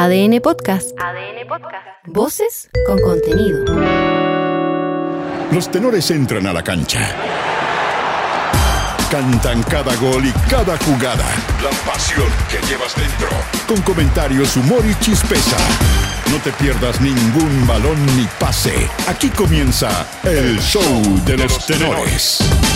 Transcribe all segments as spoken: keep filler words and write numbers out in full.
A D N Podcast. A D N Podcast. Voces con contenido. Los tenores entran a la cancha. Cantan cada gol y cada jugada. La pasión que llevas dentro. Con comentarios, humor y chispeza. No te pierdas ningún balón ni pase. Aquí comienza el show de los tenores.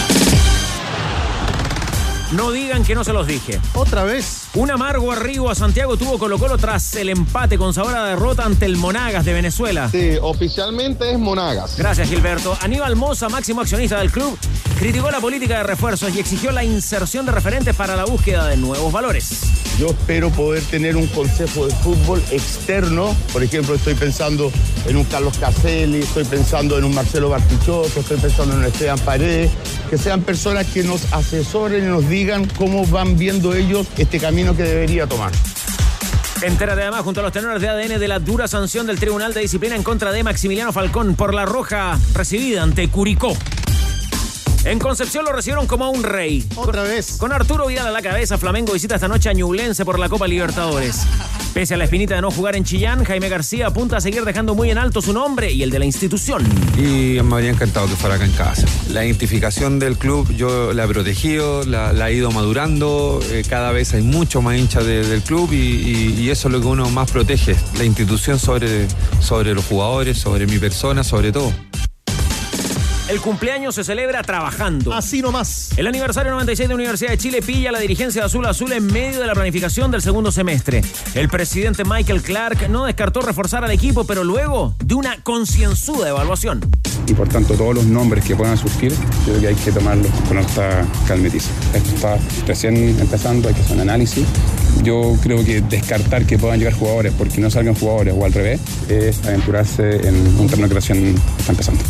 No digan que no se los dije. Otra vez. Un amargo arribo a Santiago tuvo Colo-Colo tras el empate con sabor a derrota ante el Monagas de Venezuela. Sí, oficialmente es Monagas. Gracias, Gilberto. Aníbal Mosa, máximo accionista del club, criticó la política de refuerzos y exigió la inserción de referentes para la búsqueda de nuevos valores. Yo espero poder tener un consejo de fútbol externo. Por ejemplo, estoy pensando en un Carlos Caselli, estoy pensando en un Marcelo Bartichotto, estoy pensando en un Esteban Paredes, que sean personas que nos asesoren y nos digan cómo van viendo ellos este camino que debería tomar. Entérate además junto a los tenores de A D N de la dura sanción del Tribunal de Disciplina en contra de Maximiliano Falcón por la roja recibida ante Curicó. En Concepción lo recibieron como a un rey. Otra vez. Con Arturo Vidal a la cabeza, Flamengo visita esta noche a Ñublense por la Copa Libertadores. Pese a la espinita de no jugar en Chillán, Jaime García apunta a seguir dejando muy en alto su nombre y el de la institución. Y me habría encantado que fuera acá en casa. La identificación del club yo la he protegido, la, la he ido madurando. Eh, cada vez hay mucho más hinchas de, del club y, y, y eso es lo que uno más protege. La institución sobre, sobre los jugadores, sobre mi persona, sobre todo. El cumpleaños se celebra trabajando. Así nomás. El aniversario noventa y seis de Universidad de Chile pilla a la dirigencia de Azul Azul en medio de la planificación del segundo semestre. El presidente Michael Clark no descartó reforzar al equipo, pero luego de una concienzuda evaluación. Y por tanto todos los nombres que puedan surgir, creo que hay que tomarlos con esta calmetiza. Esto está recién empezando, hay que hacer un análisis. Yo creo que descartar que puedan llegar jugadores porque no salgan jugadores o al revés es aventurarse en un terreno que recién está empezando.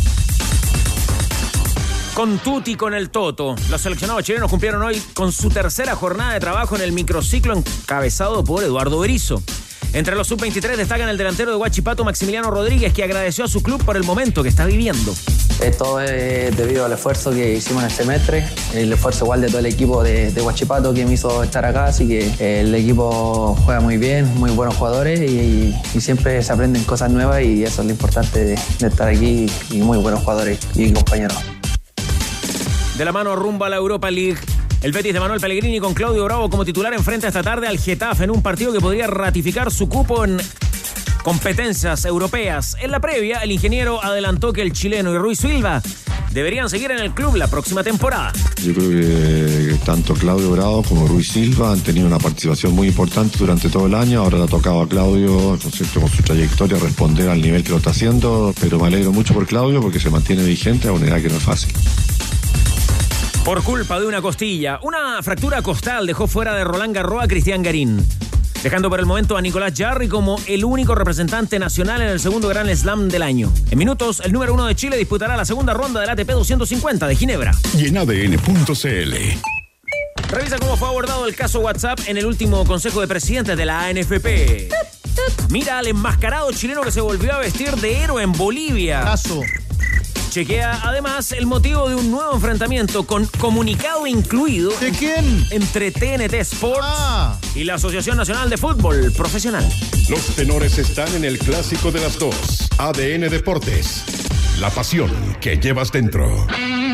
Con Tuti, con el Toto. Los seleccionados chilenos cumplieron hoy con su tercera jornada de trabajo en el microciclo encabezado por Eduardo Berizzo. Entre los sub veintitrés destacan el delantero de Huachipato, Maximiliano Rodríguez, que agradeció a su club por el momento que está viviendo. Esto es debido al esfuerzo que hicimos en el semestre, el esfuerzo igual de todo el equipo de, de Huachipato que me hizo estar acá, así que el equipo juega muy bien, muy buenos jugadores y, y siempre se aprenden cosas nuevas y eso es lo importante de, de estar aquí y muy buenos jugadores y compañeros. De la mano rumbo a la Europa League. El Betis de Manuel Pellegrini con Claudio Bravo como titular enfrenta esta tarde al Getafe en un partido que podría ratificar su cupo en competencias europeas. En la previa, el ingeniero adelantó que el chileno y Rui Silva deberían seguir en el club la próxima temporada. Yo creo que tanto Claudio Bravo como Rui Silva han tenido una participación muy importante durante todo el año. Ahora le ha tocado a Claudio, ¿no es cierto?, con su trayectoria responder al nivel que lo está haciendo, pero me alegro mucho por Claudio porque se mantiene vigente a una edad que no es fácil. Por culpa de una costilla, una fractura costal dejó fuera de Roland Garros a Cristian Garín, dejando por el momento a Nicolás Jarry como el único representante nacional en el segundo Grand Slam del año. En minutos, el número uno de Chile disputará la segunda ronda del A T P doscientos cincuenta de Ginebra. Y en A D N punto C L. Revisa cómo fue abordado el caso WhatsApp en el último Consejo de Presidentes de la A N F P. Mira al enmascarado chileno que se volvió a vestir de héroe en Bolivia. Caso. Chequea además el motivo de un nuevo enfrentamiento con comunicado incluido. ¿De quién? Entre T N T Sports ah. y la Asociación Nacional de Fútbol Profesional. Los tenores están en el clásico de las dos. A D N Deportes. La pasión que llevas dentro.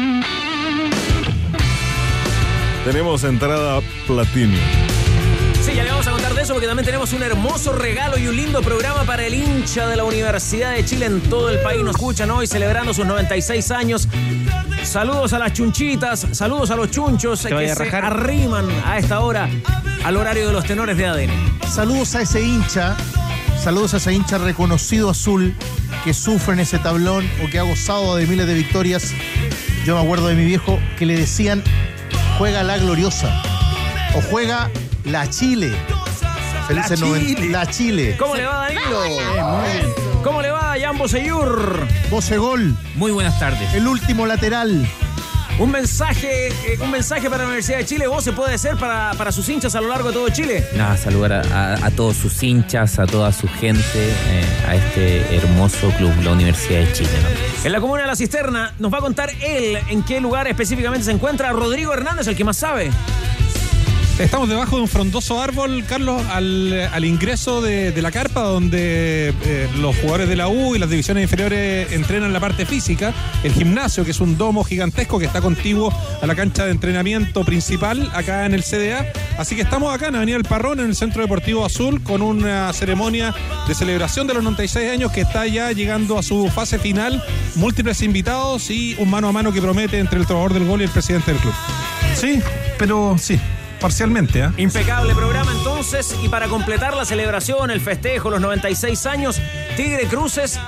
Tenemos entrada platino. Sí, ya le vamos a contar de eso porque también tenemos un hermoso regalo y un lindo programa para el hincha de la Universidad de Chile en todo el país. Nos escuchan hoy celebrando sus noventa y seis años. Saludos a las chunchitas, saludos a los chunchos que se arriman a esta hora al horario de los tenores de A D N. Saludos a ese hincha, saludos a ese hincha reconocido azul que sufre en ese tablón o que ha gozado de miles de victorias. Yo me acuerdo de mi viejo que le decían juega la gloriosa o juega la Chile. La Chile. noventa La Chile. ¿Cómo le va, Danilo? Bien, muy bien. ¿Cómo le va, Jan Boseyur? Bosegol. Muy buenas tardes. El último lateral. Un mensaje, eh, un mensaje para la Universidad de Chile. ¿Vos se puede hacer para, para sus hinchas a lo largo de todo Chile? Nada, saludar a, a, a todos sus hinchas, a toda su gente, eh, a este hermoso club, la Universidad de Chile, ¿no? En la comuna de La Cisterna nos va a contar él en qué lugar específicamente se encuentra Rodrigo Hernández, el que más sabe. Estamos debajo de un frondoso árbol, Carlos, al, al ingreso de, de la carpa, donde eh, los jugadores de la U y las divisiones inferiores entrenan la parte física, el gimnasio, que es un domo gigantesco que está contiguo a la cancha de entrenamiento principal acá en el C D A. Así que estamos acá en Avenida El Parrón, en el Centro Deportivo Azul, con una ceremonia de celebración de los noventa y seis años que está ya llegando a su fase final, múltiples invitados y un mano a mano que promete entre el trovador del gol y el presidente del club. Sí, pero sí. Parcialmente, ¿eh? Impecable programa entonces, y para completar la celebración, el festejo, los noventa y seis años, Tigre Cruces,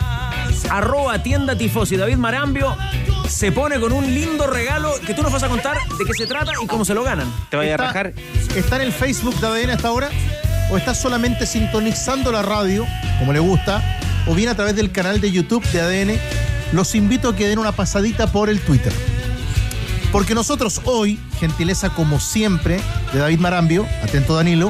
arroba tienda tifosi, David Marambio se pone con un lindo regalo que tú nos vas a contar de qué se trata y cómo se lo ganan. Te vaya está, a rajar. ¿Está en el Facebook de A D N hasta ahora? ¿O está solamente sintonizando la radio, como le gusta? ¿O bien a través del canal de YouTube de A D N? Los invito a que den una pasadita por el Twitter. Porque nosotros hoy, gentileza como siempre de David Marambio, atento Danilo,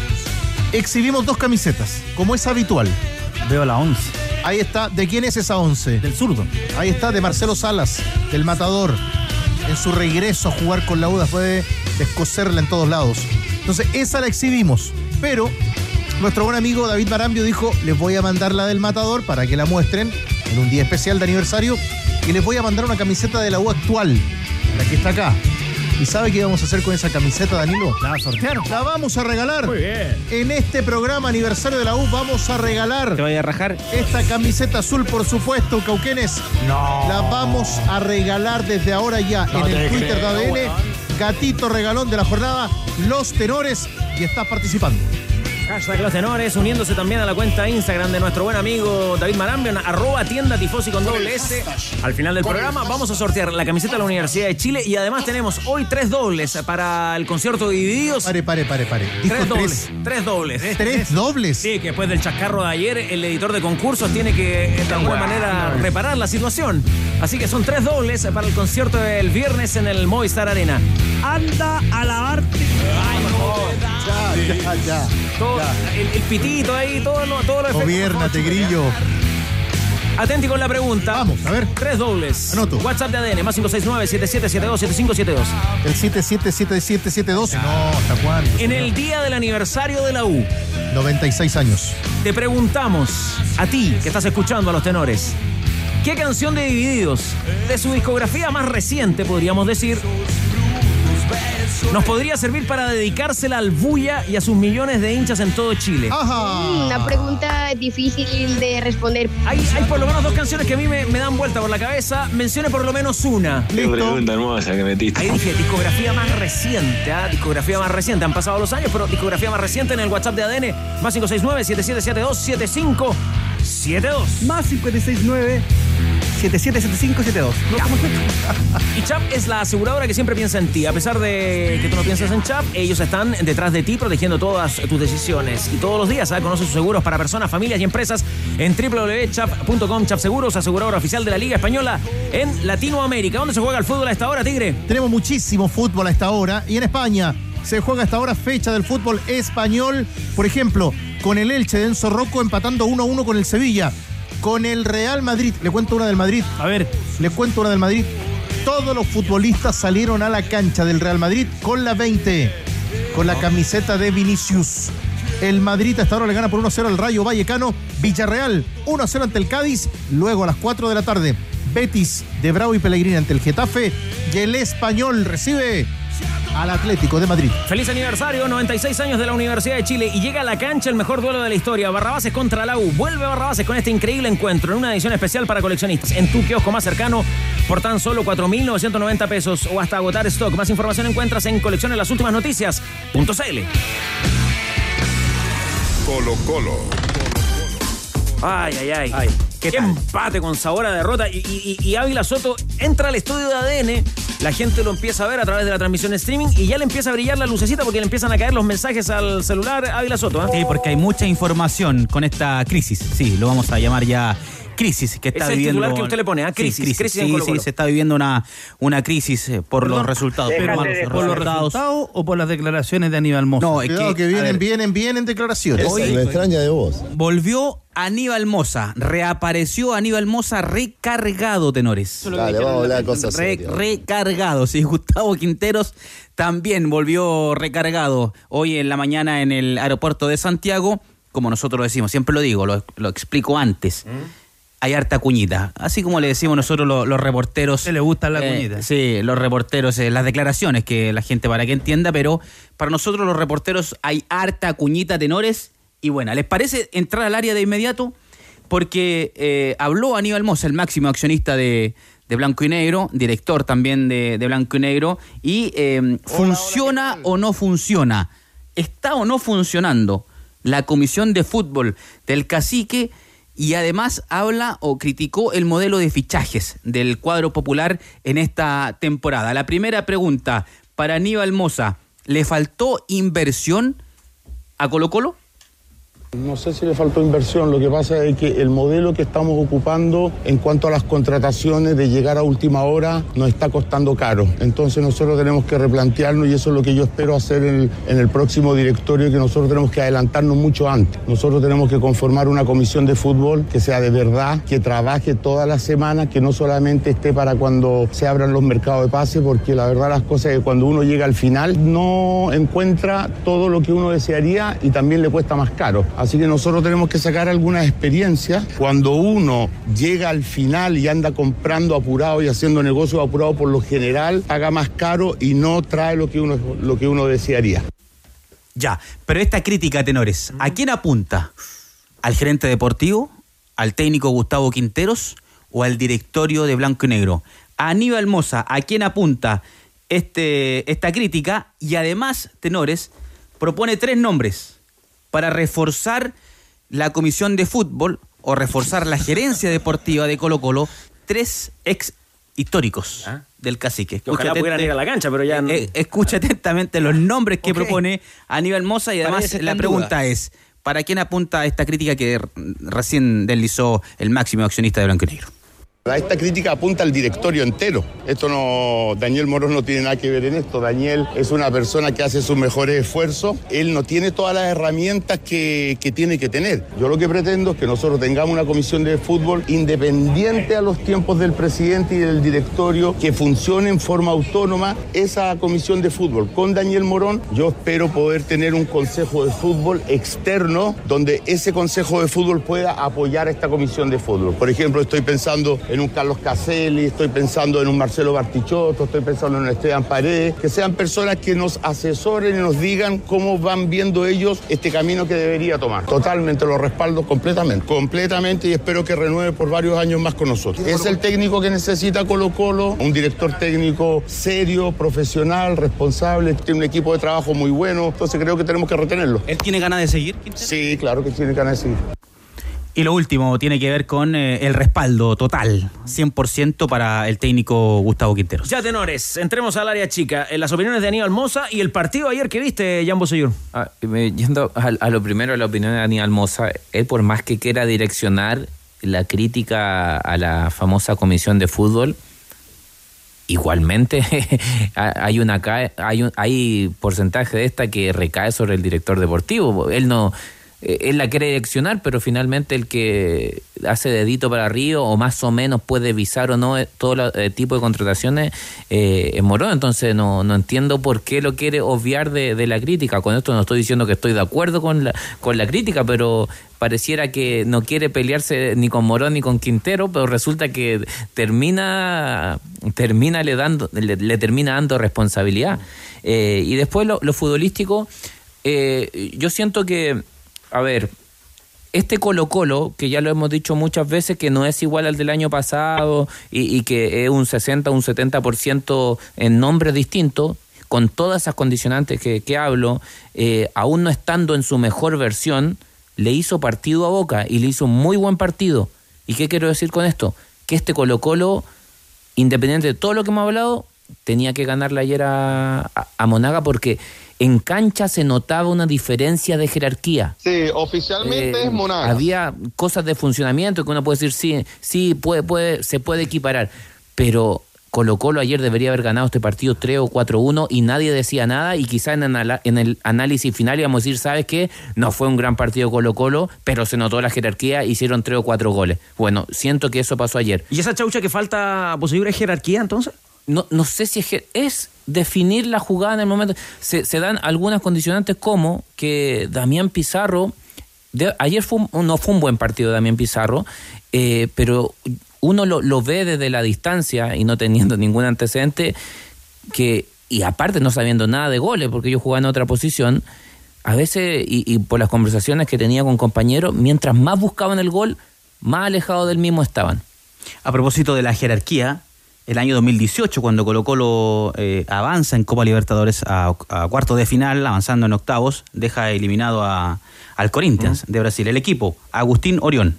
exhibimos dos camisetas, como es habitual. Veo la once. Ahí está. ¿De quién es esa once? Del zurdo. Ahí está, de Marcelo Salas, del Matador, en su regreso a jugar con la U después de descoserla en todos lados. Entonces, esa la exhibimos. Pero nuestro buen amigo David Marambio dijo, les voy a mandar la del Matador para que la muestren en un día especial de aniversario, y les voy a mandar una camiseta de la U actual, la que está acá. ¿Y sabe qué vamos a hacer con esa camiseta, Danilo? La sortearon. La vamos a regalar. Muy bien. En este programa aniversario de la U vamos a regalar. Te vaya a rajar. Esta camiseta azul, por supuesto, Cauquenes. No. La vamos a regalar desde ahora ya No en el te Twitter creo, de A D N. weón. Gatito regalón de la jornada, Los Tenores, y estás participando. Hashtag Los Tenores, uniéndose también a la cuenta Instagram de nuestro buen amigo David Marambio, arroba tienda tifosi con doble S. Al final del programa vamos a sortear la camiseta de la Universidad de Chile, y además tenemos hoy tres dobles para el concierto de Divididos. Pare, pare, pare, pare. Dijo Tres dobles. tres. Tres dobles. ¿Tres dobles? Sí, que después del chascarro de ayer, el editor de concursos tiene que de alguna manera reparar la situación. Así que son tres dobles para el concierto del viernes en el Movistar Arena. Anda a lavarte. Ay, por favor. Ya, ya, ya. Todo, el, el pitito ahí, todo lo, todo lo Gobiérnate, grillo. Atenti con la pregunta. Vamos, a ver. Tres dobles. Anoto. WhatsApp de A D N, más cinco seis nueve, siete siete siete dos, siete cinco siete dos. El siete siete siete siete siete dos. No, ¿hasta cuándo? En el día del aniversario de la U, noventa y seis años. te preguntamos, a ti que estás escuchando a Los Tenores, ¿qué canción de Divididos, de su discografía más reciente, podríamos decir, nos podría servir para dedicársela al Buya y a sus millones de hinchas en todo Chile? Ajá. Una pregunta difícil de responder. Hay, hay por lo menos dos canciones que a mí me, me dan vuelta por la cabeza. Mencione por lo menos una. Qué pregunta hermosa que metiste. Ahí dije, discografía más reciente, ¿ah? Discografía más reciente. Han pasado los años, pero discografía más reciente en el WhatsApp de A D N, más cinco seis nueve, siete siete siete dos, siete cinco siete dos. Más cinco seis nueve, siete siete siete cinco siete dos. Y Chap es la aseguradora que siempre piensa en ti. A pesar de que tú no piensas en Chap, ellos están detrás de ti protegiendo todas tus decisiones. Y todos los días, ¿sabes? Conoce sus seguros para personas, familias y empresas en doble u doble u doble u punto chap punto com. Chap Seguros, aseguradora oficial de la Liga Española en Latinoamérica. ¿Dónde se juega el fútbol a esta hora, Tigre? Tenemos muchísimo fútbol a esta hora. Y en España se juega a esta hora fecha del fútbol español. Por ejemplo, con el Elche de Enzo Rocco empatando uno a uno con el Sevilla. Con el Real Madrid. Le cuento una del Madrid. A ver. Le cuento una del Madrid. Todos los futbolistas salieron a la cancha del Real Madrid con la veinte. Con la camiseta de Vinicius. El Madrid hasta ahora le gana por uno a cero al Rayo Vallecano. Villarreal uno a cero ante el Cádiz. Luego a las cuatro de la tarde, Betis de Bravo y Pellegrini ante el Getafe. Y el Español recibe al Atlético de Madrid. Feliz aniversario, noventa y seis años de la Universidad de Chile, y llega a la cancha el mejor duelo de la historia, Barrabases contra la U. Vuelve Barrabases con este increíble encuentro en una edición especial para coleccionistas en tu kiosco más cercano por tan solo cuatro mil novecientos noventa pesos o hasta agotar stock. Más información encuentras en colecciones las últimas noticias punto c l. Colo Colo. Ay, ay, ay. ay qué, qué empate con sabor a derrota. Y, y, y Ávila Soto entra al estudio de A D N. La gente lo empieza a ver a través de la transmisión streaming y ya le empieza a brillar la lucecita porque le empiezan a caer los mensajes al celular Ávila Soto. ¿eh? Sí, porque hay mucha información con esta crisis. Sí, lo vamos a llamar ya crisis que está es el viviendo. titular que usted le pone, ¿eh? Crisis. Sí, crisis. crisis sí, en Colo Colo. sí, se está viviendo una, una crisis por Perdón, los resultados. Pero, ¿Por los resultados o por las declaraciones de Aníbal Mosa? No, es que, que vienen, vienen, vienen declaraciones. Esa me extraña de vos. Volvió Aníbal Mosa. Reapareció Aníbal Mosa recargado, tenores. Dale, vamos a hablar de cosas Re, serias. recargado, sí. Gustavo Quinteros también volvió recargado hoy en la mañana en el aeropuerto de Santiago. Como nosotros decimos, siempre lo digo, lo, lo explico antes. ¿Mm? Hay harta cuñita. Así como le decimos nosotros los, los reporteros. ¿Se le gusta la eh, cuñita? Sí, los reporteros, eh, las declaraciones que la gente para que entienda, pero para nosotros los reporteros hay harta cuñita, tenores. Y bueno, ¿les parece entrar al área de inmediato? Porque eh, habló Aníbal Mosa, el máximo accionista de, de Blanco y Negro, director también de, de Blanco y Negro, y eh, ¿funciona o no funciona? ¿Está o no funcionando la comisión de fútbol del Cacique? Y además habla o criticó el modelo de fichajes del cuadro popular en esta temporada. La primera pregunta para Aníbal Mosa, ¿le faltó inversión a Colo-Colo? No sé si le faltó inversión, lo que pasa es que el modelo que estamos ocupando en cuanto a las contrataciones de llegar a última hora nos está costando caro. Entonces nosotros tenemos que replantearnos y eso es lo que yo espero hacer en el, en el próximo directorio, que nosotros tenemos que adelantarnos mucho antes. Nosotros tenemos que conformar una comisión de fútbol que sea de verdad, que trabaje todas las semanas, que no solamente esté para cuando se abran los mercados de pase, porque la verdad las cosas es que cuando uno llega al final no encuentra todo lo que uno desearía y también le cuesta más caro. Así que nosotros tenemos que sacar algunas experiencias. Cuando uno llega al final y anda comprando apurado y haciendo negocios apurados, por lo general paga más caro y no trae lo que uno, lo que uno desearía. Ya, pero esta crítica, tenores, ¿a quién apunta? ¿Al gerente deportivo? ¿Al técnico Gustavo Quinteros? ¿O al directorio de Blanco y Negro? A Aníbal Mosa, ¿a quién apunta este, esta crítica? Y además, tenores, propone tres nombres para reforzar la comisión de fútbol o reforzar la gerencia deportiva de Colo-Colo, tres ex históricos ¿Ah? del Cacique. Que ojalá pudieran ir a la cancha, pero ya no. Eh, escucha atentamente los nombres que okay. propone Aníbal Mosa y además la pregunta duda. es, ¿para quién apunta esta crítica que recién deslizó el máximo accionista de Blanco y Negro? Esta crítica apunta al directorio entero. Esto no, Daniel Morón no tiene nada que ver en esto. Daniel es una persona que hace sus mejores esfuerzos. Él no tiene todas las herramientas que, que tiene que tener. Yo lo que pretendo es que nosotros tengamos una comisión de fútbol independiente a los tiempos del presidente y del directorio, que funcione en forma autónoma esa comisión de fútbol. Con Daniel Morón yo espero poder tener un consejo de fútbol externo donde ese consejo de fútbol pueda apoyar a esta comisión de fútbol. Por ejemplo, estoy pensando en un Carlos Caselli, estoy pensando en un Marcelo Bartichotto, estoy pensando en un Esteban Paredes, que sean personas que nos asesoren y nos digan cómo van viendo ellos este camino que debería tomar. Totalmente lo respaldo completamente, completamente y espero que renueve por varios años más con nosotros. Es el técnico que necesita Colo-Colo, un director técnico serio, profesional, responsable, tiene un equipo de trabajo muy bueno, entonces creo que tenemos que retenerlo. ¿Él tiene ganas de seguir? Sí, claro que tiene ganas de seguir. Y lo último tiene que ver con eh, el respaldo total, cien por ciento para el técnico Gustavo Quinteros. Ya, tenores, entremos al área chica. En las opiniones de Aníbal Mosa y el partido ayer que viste, Jan Bosellur. Ah, yendo a, a lo primero, a la opinión de Aníbal Mosa, él por más que quiera direccionar la crítica a la famosa comisión de fútbol, igualmente hay una hay un hay porcentaje de esta que recae sobre el director deportivo. Él no él la quiere direccionar, pero finalmente el que hace dedito para arriba o más o menos puede visar o no todo el tipo de contrataciones eh, es Morón. Entonces no, no entiendo por qué lo quiere obviar de, de la crítica. Con esto no estoy diciendo que estoy de acuerdo con la, con la crítica, pero pareciera que no quiere pelearse ni con Morón ni con Quintero, pero resulta que termina termina le dando le, le termina dando responsabilidad. Eh, y después lo, lo futbolístico, eh, yo siento que, a ver, este Colo-Colo, que ya lo hemos dicho muchas veces, que no es igual al del año pasado y, y que es un sesenta, un setenta por ciento en nombres distintos, con todas esas condicionantes que, que hablo, eh, aún no estando en su mejor versión, le hizo partido a Boca y le hizo un muy buen partido. ¿Y qué quiero decir con esto? Que este Colo-Colo, independiente de todo lo que hemos hablado, tenía que ganarle ayer a, a, a Monaga, porque en cancha se notaba una diferencia de jerarquía. Sí, oficialmente eh, es Monagas. Había cosas de funcionamiento que uno puede decir, sí, sí puede, puede, se puede equiparar, pero Colo-Colo ayer debería haber ganado este partido tres o cuatro uno y nadie decía nada, y quizá en, anal- en el análisis final íbamos a decir, ¿sabes qué? No fue un gran partido Colo-Colo, pero se notó la jerarquía, hicieron tres o cuatro goles. Bueno, siento que eso pasó ayer. ¿Y esa chaucha que falta posible jerarquía entonces? No, no sé si es, es definir la jugada en el momento. Se, se dan algunas condicionantes como que Damián Pizarro, de, ayer fue un, no fue un buen partido Damián Pizarro, eh, pero uno lo, lo ve desde la distancia y no teniendo ningún antecedente, que y aparte no sabiendo nada de goles, porque yo jugaba en otra posición, a veces, y, y por las conversaciones que tenía con compañeros, mientras más buscaban el gol, más alejados del mismo estaban. A propósito de la jerarquía, el año dos mil dieciocho, cuando Colo-Colo eh, avanza en Copa Libertadores a, a cuartos de final, avanzando en octavos, deja eliminado a, al Corinthians uh-huh. de Brasil. El equipo, Agustín Orión,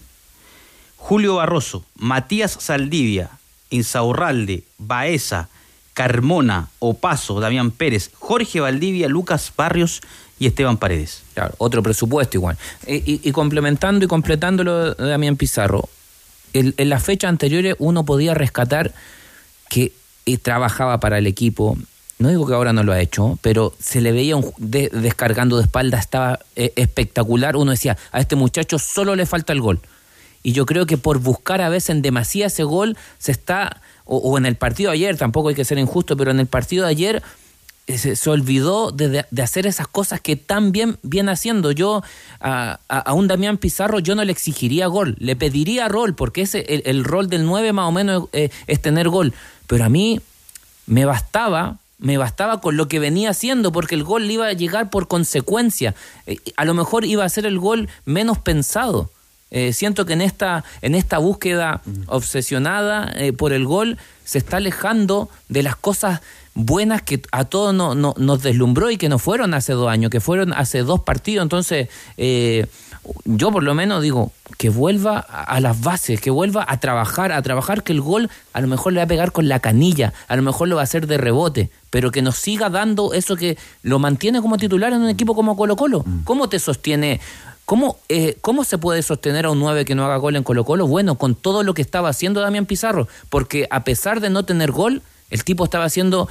Julio Barroso, Matías Saldivia, Insaurralde, Baeza, Carmona, Opaso, Damián Pérez, Jorge Valdivia, Lucas Barrios y Esteban Paredes. Claro, otro presupuesto igual. Y, y, y complementando y completando lo de Damián Pizarro, el, en las fechas anteriores uno podía rescatar que eh, trabajaba para el equipo. No digo que ahora no lo ha hecho, pero se le veía un, de, descargando de espalda, estaba eh, espectacular. Uno decía, a este muchacho solo le falta el gol. Y yo creo que por buscar a veces en demasía ese gol, se está, o, o en el partido de ayer, tampoco hay que ser injusto, pero en el partido de ayer eh, se, se olvidó de, de, de hacer esas cosas que tan bien viene haciendo. Yo a, a, a un Damián Pizarro yo no le exigiría gol, le pediría rol, porque ese, el, el rol del nueve más o menos eh, es tener gol. Pero a mí me bastaba... me bastaba con lo que venía haciendo, porque el gol le iba a llegar por consecuencia. Eh, a lo mejor iba a ser el gol menos pensado. Eh, siento que en esta, en esta búsqueda obsesionada eh, por el gol se está alejando de las cosas buenas que a todos no, no, nos deslumbró y que no fueron hace dos años, que fueron hace dos partidos. Entonces, eh, yo por lo menos digo que vuelva a las bases, que vuelva a trabajar, a trabajar, que el gol a lo mejor le va a pegar con la canilla, a lo mejor lo va a hacer de rebote, pero que nos siga dando eso que lo mantiene como titular en un equipo como Colo-Colo. ¿Cómo te sostiene? ¿Cómo, eh, ¿Cómo se puede sostener a un nueve que no haga gol en Colo-Colo? Bueno, con todo lo que estaba haciendo Damián Pizarro, porque a pesar de no tener gol, el tipo estaba haciendo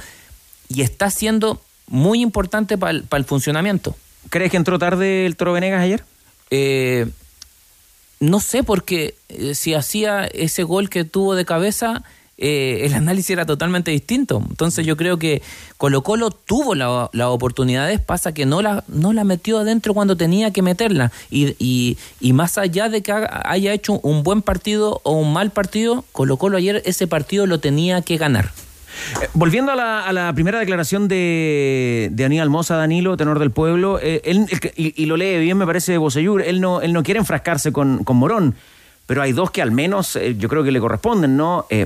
y está haciendo muy importante para el, para el funcionamiento. ¿Crees que entró tarde el Toro Venegas ayer? Eh, no sé, porque eh, si hacía ese gol que tuvo de cabeza, eh, el análisis era totalmente distinto. Entonces yo creo que Colo-Colo tuvo las la oportunidades, pasa que no la, no la metió adentro cuando tenía que meterla. Y, y, y más allá de que haya hecho un buen partido o un mal partido, Colo-Colo ayer ese partido lo tenía que ganar. Eh, volviendo a la, a la primera declaración de, de Aníbal Mosa, Danilo, tenor del pueblo, eh, él, y, y lo lee bien, me parece, Bocellur, él no, él no quiere enfrascarse con, con Morón, pero hay dos que al menos eh, yo creo que le corresponden, ¿no? Eh,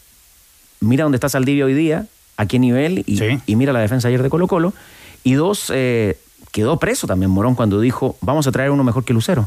mira dónde está Saldivia hoy día, a qué nivel, y, sí. y mira la defensa ayer de Colo-Colo. Y dos, eh, quedó preso también Morón cuando dijo, vamos a traer uno mejor que Lucero.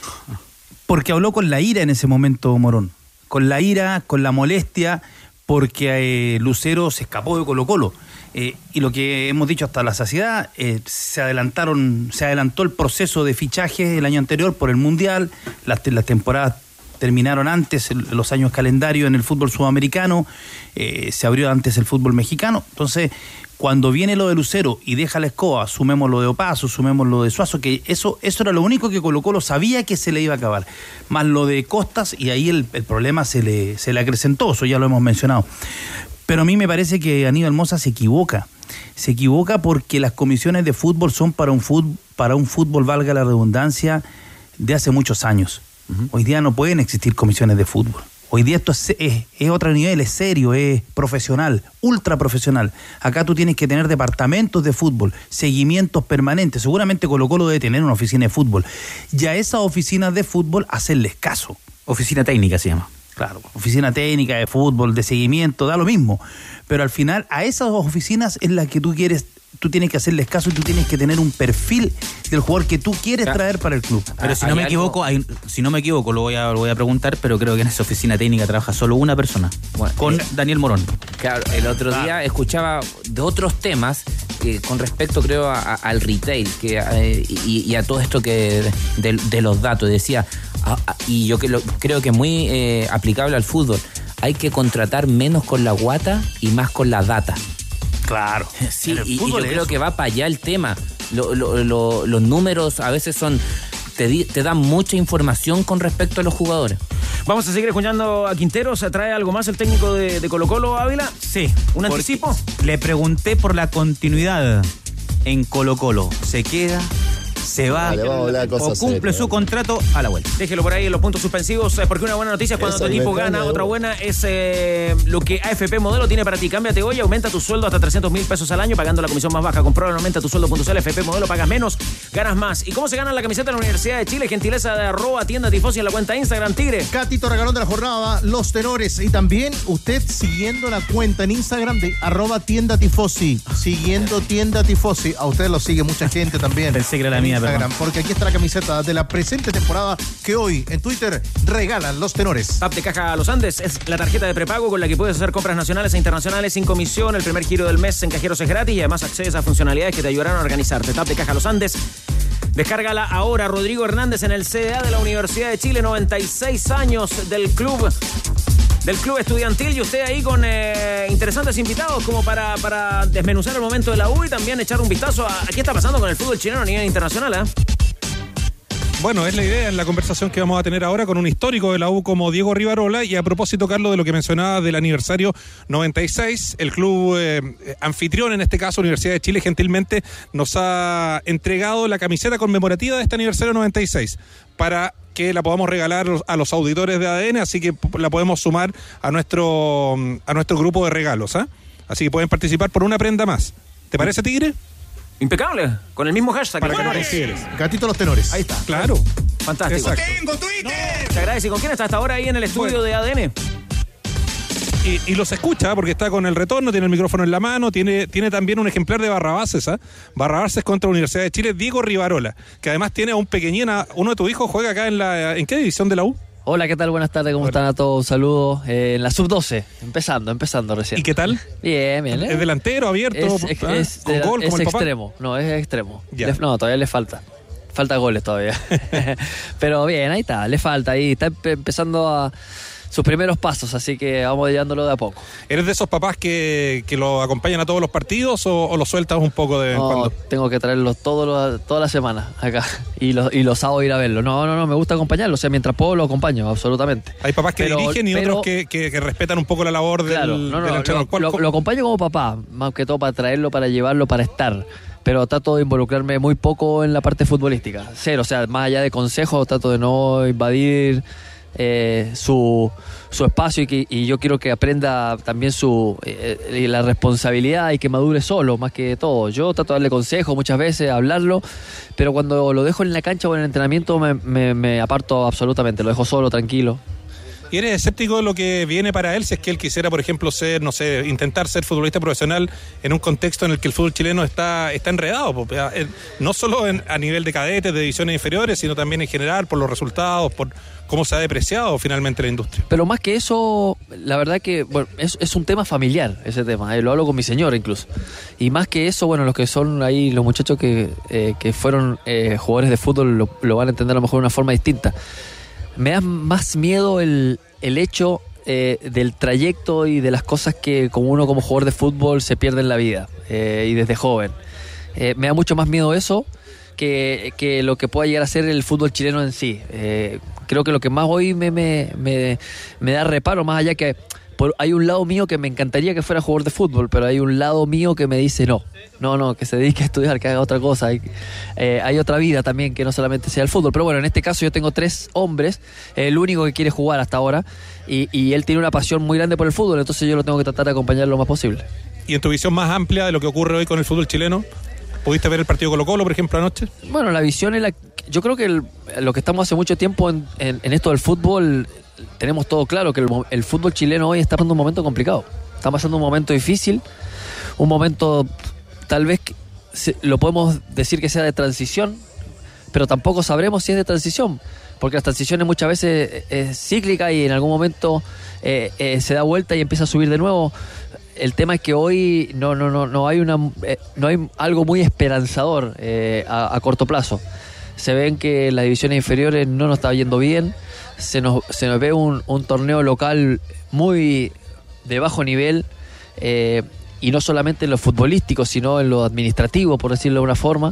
Porque habló con la ira en ese momento Morón, con la ira, con la molestia, porque eh, Lucero se escapó de Colo-Colo. Eh, y lo que hemos dicho hasta la saciedad, eh, se adelantaron, se adelantó el proceso de fichaje el año anterior por el Mundial, las, las temporadas terminaron antes, los años calendario en el fútbol sudamericano, eh, se abrió antes el fútbol mexicano. Entonces, cuando viene lo de Lucero y deja la escoba, sumemos lo de Opaso, sumemos lo de Suazo, que eso, eso era lo único que Colo-Colo sabía que se le iba a acabar. Más lo de Costas, y ahí el, el problema se le, se le acrecentó, eso ya lo hemos mencionado. Pero a mí me parece que Aníbal Mosa se equivoca. Se equivoca porque las comisiones de fútbol son para un fútbol, para un fútbol, valga la redundancia, de hace muchos años. Uh-huh. Hoy día no pueden existir comisiones de fútbol. Hoy día esto es, es, es otro nivel, es serio, es profesional, ultra profesional. Acá tú tienes que tener departamentos de fútbol, seguimientos permanentes. Seguramente Colo-Colo debe tener una oficina de fútbol. Y a esas oficinas de fútbol hacerles caso. Oficina técnica se llama. Claro, oficina técnica de fútbol, de seguimiento, da lo mismo. Pero al final a esas oficinas es las que tú quieres, tú tienes que hacerles caso y tú tienes que tener un perfil del jugador que tú quieres traer para el club. Pero si no me equivoco, hay, si no me equivoco, lo voy a lo voy a preguntar, pero creo que en esa oficina técnica trabaja solo una persona, bueno, con eh, Daniel Morón. Claro, el otro día claro. escuchaba de otros temas eh, con respecto, creo, a, a, al retail que eh, y, y a todo esto que de, de los datos. Decía, a, a, y yo que lo, creo que es muy eh, aplicable al fútbol. hay que contratar menos con la guata y más con la data. Claro. Sí, y, y yo creo eso. que va para allá el tema. Lo, lo, lo, los números a veces son... Te, di, te dan mucha información con respecto a los jugadores. Vamos a seguir escuchando a Quinteros. ¿Trae algo más el técnico de, de Colo-Colo, Ávila? Sí. ¿Un anticipo? Le pregunté por la continuidad en Colo-Colo. ¿Se queda? ¿Se va? Vale, o cumple seria, su contrato a la vuelta. Déjelo por ahí en los puntos suspensivos, porque una buena noticia es cuando tu equipo gana. Otra buena es eh, lo que A F P Modelo tiene para ti. Cámbiate hoy, aumenta tu sueldo hasta trescientos mil pesos al año pagando la comisión más baja. Comprueba en aumenta tu sueldo punto c l. A F P Modelo, pagas menos, ganas más. ¿Y cómo se gana la camiseta de la Universidad de Chile? Gentileza de arroba tienda tifosi en la cuenta Instagram, Tigre. Catito regalón de la jornada, los tenores. Y también usted siguiendo la cuenta en Instagram de arroba tienda tifosi. Siguiendo tienda tifosi. A usted lo sigue mucha gente también. Pensé que era la mía, Instagram, porque aquí está la camiseta de la presente temporada que hoy en Twitter regalan los tenores. Tap de Caja Los Andes es la tarjeta de prepago con la que puedes hacer compras nacionales e internacionales sin comisión. El primer giro del mes en cajeros es gratis y además accedes a funcionalidades que te ayudarán a organizarte. Tap de Caja Los Andes. Descárgala ahora. Rodrigo Hernández en el C D A de la Universidad de Chile, noventa y seis años del club del club estudiantil, y usted ahí con eh, interesantes invitados como para, para desmenuzar el momento de la U y también echar un vistazo a, a qué está pasando con el fútbol chileno a nivel internacional, ¿eh? Bueno, es la idea en la conversación que vamos a tener ahora con un histórico de la U como Diego Rivarola. Y a propósito, Carlos, de lo que mencionaba del aniversario noventa y seis, el club eh, anfitrión, en este caso Universidad de Chile, gentilmente nos ha entregado la camiseta conmemorativa de este aniversario noventa y seis para que la podamos regalar a los auditores de A D N, así que la podemos sumar a nuestro, a nuestro grupo de regalos, ¿eh? Así que pueden participar por una prenda más. ¿Te parece, Tigre? Impecable, con el mismo hashtag. Para que no recibes. Gatito los tenores. Ahí está. Claro. Fantástico. Exacto. ¡Tengo Twitter! Te agradece. ¿Y con quién está hasta ahora ahí en el estudio bueno. de A D N? Y, y los escucha porque está con el retorno, tiene el micrófono en la mano, tiene, tiene también un ejemplar de Barrabases, ¿eh? Barrabases contra Universidad de Chile, Diego Rivarola, que además tiene a un pequeñín, uno de tus hijos juega acá en la... ¿En qué división de la U? Hola, ¿qué tal? Buenas tardes, ¿cómo bueno. están a todos? Un saludo. Eh, en la sub doce, empezando, empezando recién. ¿Y qué tal? Bien, bien. ¿eh? ¿Es delantero, abierto? Es, es, ¿Ah? es, ¿Con gol, es como el extremo, papá? no, es extremo. Ya. Le, no, todavía le falta. Falta goles todavía. Pero bien, ahí está, le falta. Ahí está empezando a sus primeros pasos, así que vamos llevándolo de a poco. ¿Eres de esos papás que, que lo acompañan a todos los partidos o, o lo sueltas un poco de vez en no, cuando? Tengo que traerlos todo, toda la semana acá y los, y los sábados ir a verlo. No, no, no, me gusta acompañarlo, o sea, mientras puedo lo acompaño, absolutamente. Hay papás que pero, dirigen y pero, otros que, que, que respetan un poco la labor del, claro, no, no, del entrenador. Lo, lo, lo acompaño como papá, más que todo para traerlo, para llevarlo, para estar. Pero trato de involucrarme muy poco en la parte futbolística. Cero, o sea, más allá de consejos, trato de no invadir eh, su, su espacio y, que, y yo quiero que aprenda también su eh, la responsabilidad y que madure solo, más que todo. Yo trato de darle consejos muchas veces, hablarlo, pero cuando lo dejo en la cancha o en el entrenamiento me, me, me aparto absolutamente, lo dejo solo, tranquilo. ¿Y eres escéptico de lo que viene para él? Si es que él quisiera, por ejemplo, ser, no sé, intentar ser futbolista profesional en un contexto en el que el fútbol chileno está, está enredado, no solo en, a nivel de cadetes, de divisiones inferiores, sino también en general por los resultados, por cómo se ha depreciado finalmente la industria. Pero más que eso, la verdad que bueno, es, es un tema familiar ese tema, eh, lo hablo con mi señora incluso. Y más que eso, bueno, los que son ahí, los muchachos que, eh, que fueron eh, jugadores de fútbol lo, lo van a entender a lo mejor de una forma distinta. Me da más miedo el, el hecho eh, del trayecto y de las cosas que como uno como jugador de fútbol se pierde en la vida eh, y desde joven. Eh, me da mucho más miedo eso que, que lo que pueda llegar a ser el fútbol chileno en sí. Eh, creo que lo que más hoy me, me, me, me da reparo, más allá que por, hay un lado mío que me encantaría que fuera jugador de fútbol, pero hay un lado mío que me dice no, no, no, que se dedique a estudiar, que haga otra cosa. Hay, eh, hay otra vida también que no solamente sea el fútbol. Pero bueno, en este caso yo tengo tres hombres, el único que quiere jugar hasta ahora, y, y él tiene una pasión muy grande por el fútbol, entonces yo lo tengo que tratar de acompañar lo más posible. ¿Y en tu visión más amplia de lo que ocurre hoy con el fútbol chileno? ¿Pudiste ver el partido Colo-Colo, por ejemplo, anoche? Bueno, la visión es la... Yo creo que el, lo que estamos hace mucho tiempo en, en, en esto del fútbol, tenemos todo claro, que el, el fútbol chileno hoy está pasando un momento complicado. Está pasando un momento difícil, un momento tal vez que se, lo podemos decir que sea de transición, pero tampoco sabremos si es de transición, porque las transiciones muchas veces es, es cíclica y en algún momento eh, eh, se da vuelta y empieza a subir de nuevo. El tema es que hoy no no no no hay una eh, no hay algo muy esperanzador eh, a, a corto plazo. Se ven que las divisiones inferiores no nos está yendo bien. se nos, se nos ve un, un torneo local muy de bajo nivel, eh, y no solamente en lo futbolístico, sino en lo administrativo, por decirlo de una forma.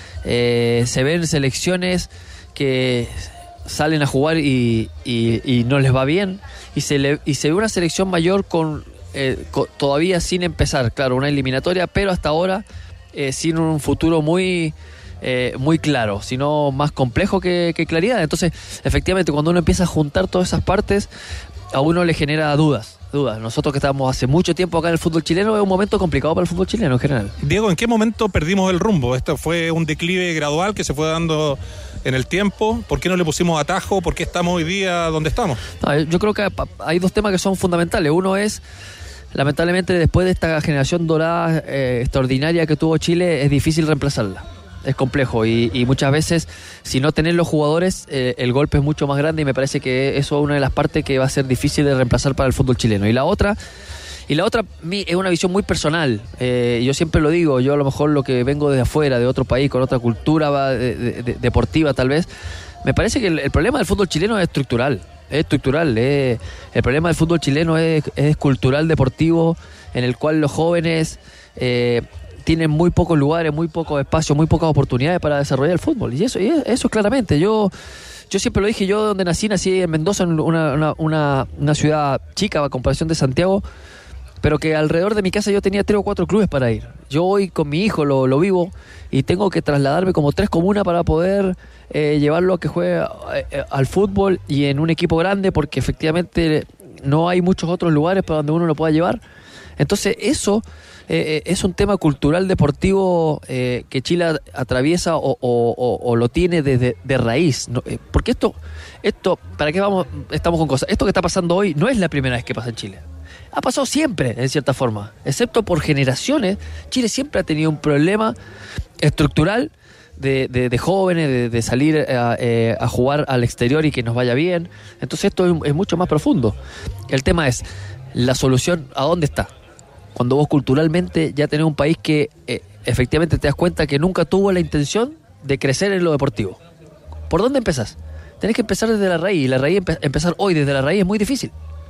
Eh, se ven selecciones que salen a jugar y, y, y no les va bien, y se, le, y se ve una selección mayor con, eh, con todavía sin empezar, claro, una eliminatoria, pero hasta ahora eh, sin un futuro muy... Eh, muy claro, sino más complejo que, que claridad. Entonces, efectivamente, cuando uno empieza a juntar todas esas partes, a uno le genera dudas. dudas. Nosotros que estamos hace mucho tiempo acá en el fútbol chileno, es un momento complicado para el fútbol chileno en general. Diego, ¿en qué momento perdimos el rumbo? ¿Esto fue un declive gradual que se fue dando en el tiempo? ¿Por qué no le pusimos atajo? ¿Por qué estamos hoy día donde estamos? No, yo creo que hay dos temas que son fundamentales. Uno es, lamentablemente, después de esta generación dorada eh, extraordinaria que tuvo Chile, es difícil reemplazarla. Es complejo y, y muchas veces, si no tenés los jugadores, eh, el golpe es mucho más grande, y me parece que eso es una de las partes que va a ser difícil de reemplazar para el fútbol chileno. Y la otra, y la otra mi, es una visión muy personal. Eh, yo siempre lo digo, yo a lo mejor lo que vengo de afuera, de otro país, con otra cultura va, de, de, de, deportiva tal vez, me parece que el, el problema del fútbol chileno es estructural. Es estructural. Es, el problema del fútbol chileno es, es cultural, deportivo, en el cual los jóvenes... Eh, tienen muy pocos lugares, muy pocos espacios, muy pocas oportunidades para desarrollar el fútbol. Y eso, y eso es claramente. Yo, yo siempre lo dije, yo donde nací, nací en Mendoza, en una, una, una, una ciudad chica a comparación de Santiago, pero que alrededor de mi casa yo tenía tres o cuatro clubes para ir. Yo hoy con mi hijo lo, lo vivo y tengo que trasladarme como tres comunas para poder eh, llevarlo a que juegue eh, al fútbol y en un equipo grande, porque efectivamente no hay muchos otros lugares para donde uno lo pueda llevar. Entonces eso... Eh, es un tema cultural deportivo eh, que Chile atraviesa o, o, o, o lo tiene desde de raíz, ¿no? Eh, porque esto, esto, ¿para qué vamos? Estamos con cosas. Esto que está pasando hoy no es la primera vez que pasa en Chile. Ha pasado siempre, en cierta forma, excepto por generaciones. Chile siempre ha tenido un problema estructural de, de, de jóvenes, de, de salir a, eh, a jugar al exterior y que nos vaya bien. Entonces esto es, es mucho más profundo. El tema es, la solución, ¿a dónde está? Cuando vos culturalmente ya tenés un país que eh, efectivamente te das cuenta que nunca tuvo la intención de crecer en lo deportivo. ¿Por dónde empezás? Tenés que empezar desde la raíz, y la raíz empe- empezar hoy desde la raíz es muy difícil.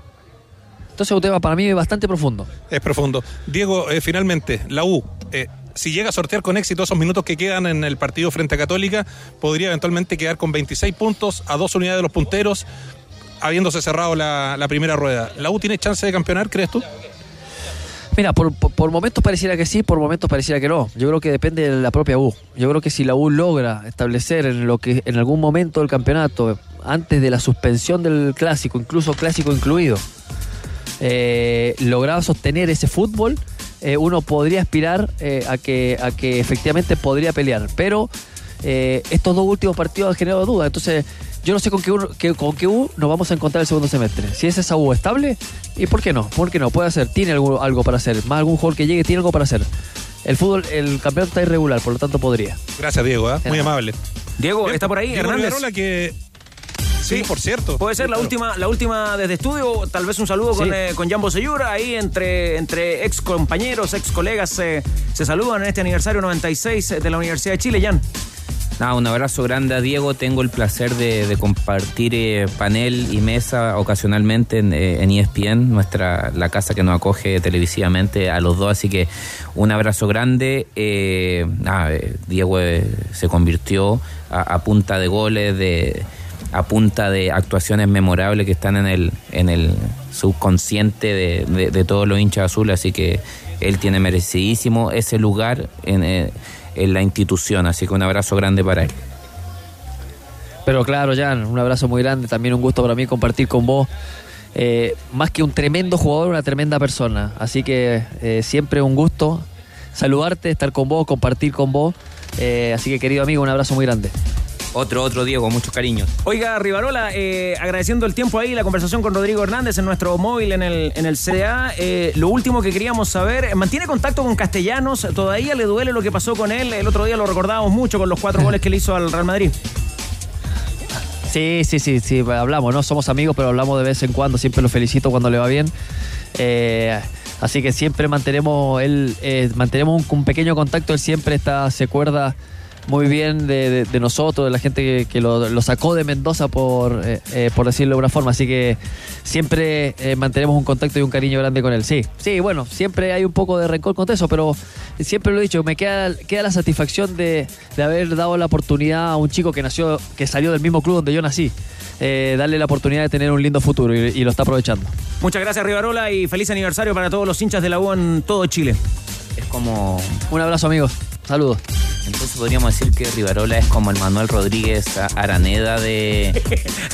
Entonces es un tema para mí bastante profundo. Es profundo. Diego, eh, finalmente, la U, eh, si llega a sortear con éxito esos minutos que quedan en el partido frente a Católica, podría eventualmente quedar con veintiséis puntos a dos unidades de los punteros, habiéndose cerrado la, la primera rueda. ¿La U tiene chance de campeonar, crees tú? Mira, por, por, por momentos pareciera que sí, por momentos pareciera que no. Yo creo que depende de la propia U. Yo creo que si la U logra establecer en lo que en algún momento del campeonato, antes de la suspensión del clásico, incluso clásico incluido, eh, lograba sostener ese fútbol, eh, uno podría aspirar eh, a que a que efectivamente podría pelear. Pero eh, estos dos últimos partidos han generado dudas. Entonces, yo no sé con qué, U, que, con qué U nos vamos a encontrar el segundo semestre. Si es esa U estable, ¿y por qué no? ¿Por qué no? Puede hacer, tiene algo, algo para hacer. Más algún jugador que llegue tiene algo para hacer. El fútbol, el campeonato está irregular, por lo tanto podría. Gracias, Diego, ¿eh? Muy amable. Diego, ¿está por ahí? Diego Hernández. Rivarola, que... Sí, sí, por cierto. Puede ser sí, la claro. última la última desde estudio, tal vez un saludo Sí. con, eh, con Jan Bosellura, ahí entre, entre ex compañeros, ex colegas, eh, se saludan en este aniversario noventa y seis de la Universidad de Chile. Jan. Nada, un abrazo grande a Diego. Tengo el placer de, de compartir eh, panel y mesa ocasionalmente en, eh, en E S P N, nuestra, la casa que nos acoge televisivamente a los dos, así que un abrazo grande. Eh, nada, eh, Diego eh, se convirtió a, a punta de goles, de, a punta de actuaciones memorables que están en el, en el subconsciente de, de, de todos los hinchas azules, así que él tiene merecidísimo ese lugar en... Eh, en la institución, así que un abrazo grande para él. Pero claro, Jan, un abrazo muy grande, también un gusto para mí compartir con vos. Eh, más que un tremendo jugador, una tremenda persona. Así que eh, siempre un gusto saludarte, estar con vos, compartir con vos. Eh, así que, querido amigo, un abrazo muy grande. Otro, otro Diego, muchos cariños. Oiga, Rivarola, eh, agradeciendo el tiempo ahí, la conversación con Rodrigo Hernández en nuestro móvil en el, en el C D A. Eh, lo último que queríamos saber, ¿mantiene contacto con Castellanos? ¿Todavía le duele lo que pasó con él? El otro día lo recordábamos mucho con los cuatro goles que le hizo al Real Madrid. Sí, sí, sí, sí, hablamos, no somos amigos, pero hablamos de vez en cuando, siempre lo felicito cuando le va bien. Eh, así que siempre mantenemos, él, eh, mantenemos un, un pequeño contacto, él siempre está, se acuerda muy bien de, de, de nosotros, de la gente que, que lo, lo sacó de Mendoza, por, eh, eh, por decirlo de una forma. Así que siempre eh, mantenemos un contacto y un cariño grande con él. Sí, sí, bueno, siempre hay un poco de rencor con eso, pero siempre lo he dicho, me queda, queda la satisfacción de, de haber dado la oportunidad a un chico que nació, que salió del mismo club donde yo nací. Eh, darle la oportunidad de tener un lindo futuro y, y lo está aprovechando. Muchas gracias, Rivarola, y feliz aniversario para todos los hinchas de la U en todo Chile. Es como... Un abrazo, amigos. Saludos. Entonces podríamos decir que Rivarola es como el Manuel Rodríguez Araneda de,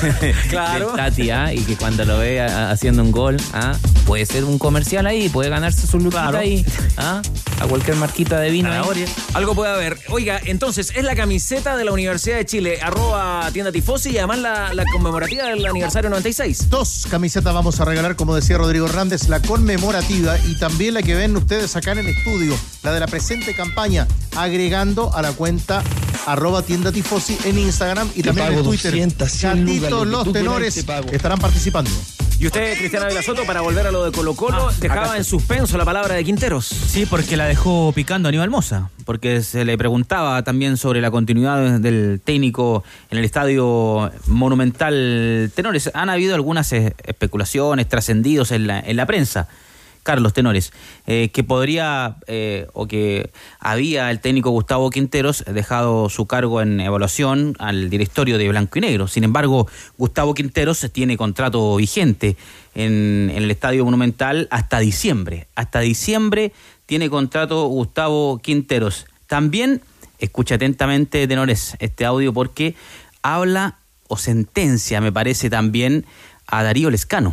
claro. del Tati, ¿ah? Y que cuando lo ve a, haciendo un gol, ¿ah? Puede ser un comercial ahí, puede ganarse su luquita claro. ahí, ¿ah? A cualquier marquita de vino. Algo puede haber. Oiga, entonces es la camiseta de la Universidad de Chile, arroba tienda tifosi, y además la, la conmemorativa del aniversario noventa y seis. Dos camisetas vamos a regalar, como decía Rodrigo Hernández, la conmemorativa y también la que ven ustedes acá en el estudio, la de la presente campaña, agregando a la cuenta arroba tienda tifosi en Instagram y te también en Twitter. Chatito, los tenores estarán participando. Y usted, Cristiana Vila Soto, para volver a lo de Colo Colo, ah, dejaba en suspenso la palabra de Quinteros. Sí, porque la dejó picando Aníbal Mosa, porque se le preguntaba también sobre la continuidad del técnico en el Estadio Monumental Tenores. Han habido algunas especulaciones, trascendidos en la, en la prensa. Carlos Tenores, eh, que podría eh, o que había el técnico Gustavo Quinteros dejado su cargo en evaluación al directorio de Blanco y Negro. Sin embargo, Gustavo Quinteros tiene contrato vigente en, en el Estadio Monumental hasta diciembre. Hasta diciembre tiene contrato Gustavo Quinteros. También, escucha atentamente, Tenores, este audio, porque habla o sentencia, me parece, también a Darío Lescano.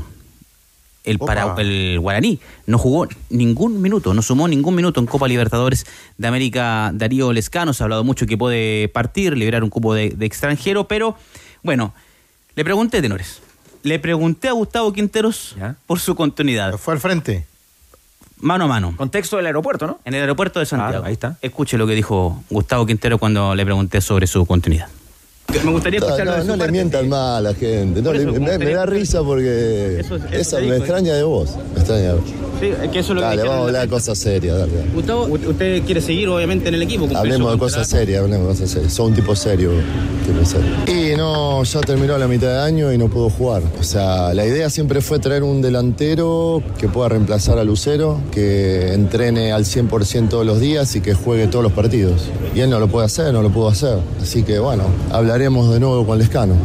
El, para, el guaraní no jugó ningún minuto, no sumó ningún minuto en Copa Libertadores de América. Darío Lescano, se ha hablado mucho que puede partir, liberar un cupo de, de extranjero, pero bueno, le pregunté, Tenores, le pregunté a Gustavo Quinteros ¿Ya? por su continuidad. Fue al frente. Mano a mano. Contexto del aeropuerto, ¿no? En el aeropuerto de Santiago. Ah, ahí está. Escuche lo que dijo Gustavo Quinteros cuando le pregunté sobre su continuidad. Me gustaría escucharlo. No, no, no le mientan mal a la gente. No, eso, le, me, me da risa porque eso, eso esa me dijo, extraña ¿eh? de vos. Me extraña de vos. Sí, es que eso es lo dale, que vamos a hablar de cosas serias. Dale. Gustavo, usted quiere seguir obviamente en el equipo. Hablemos de cosas serias, hablemos de cosas serias. Soy un tipo serio. Tipo serio. Y no, ya terminó la mitad de año y no pudo jugar. O sea, la idea siempre fue traer un delantero que pueda reemplazar a Lucero, que entrene al cien por ciento todos los días y que juegue todos los partidos. Y él no lo puede hacer, no lo pudo hacer. Así que bueno, hablaremos de nuevo con Lescano.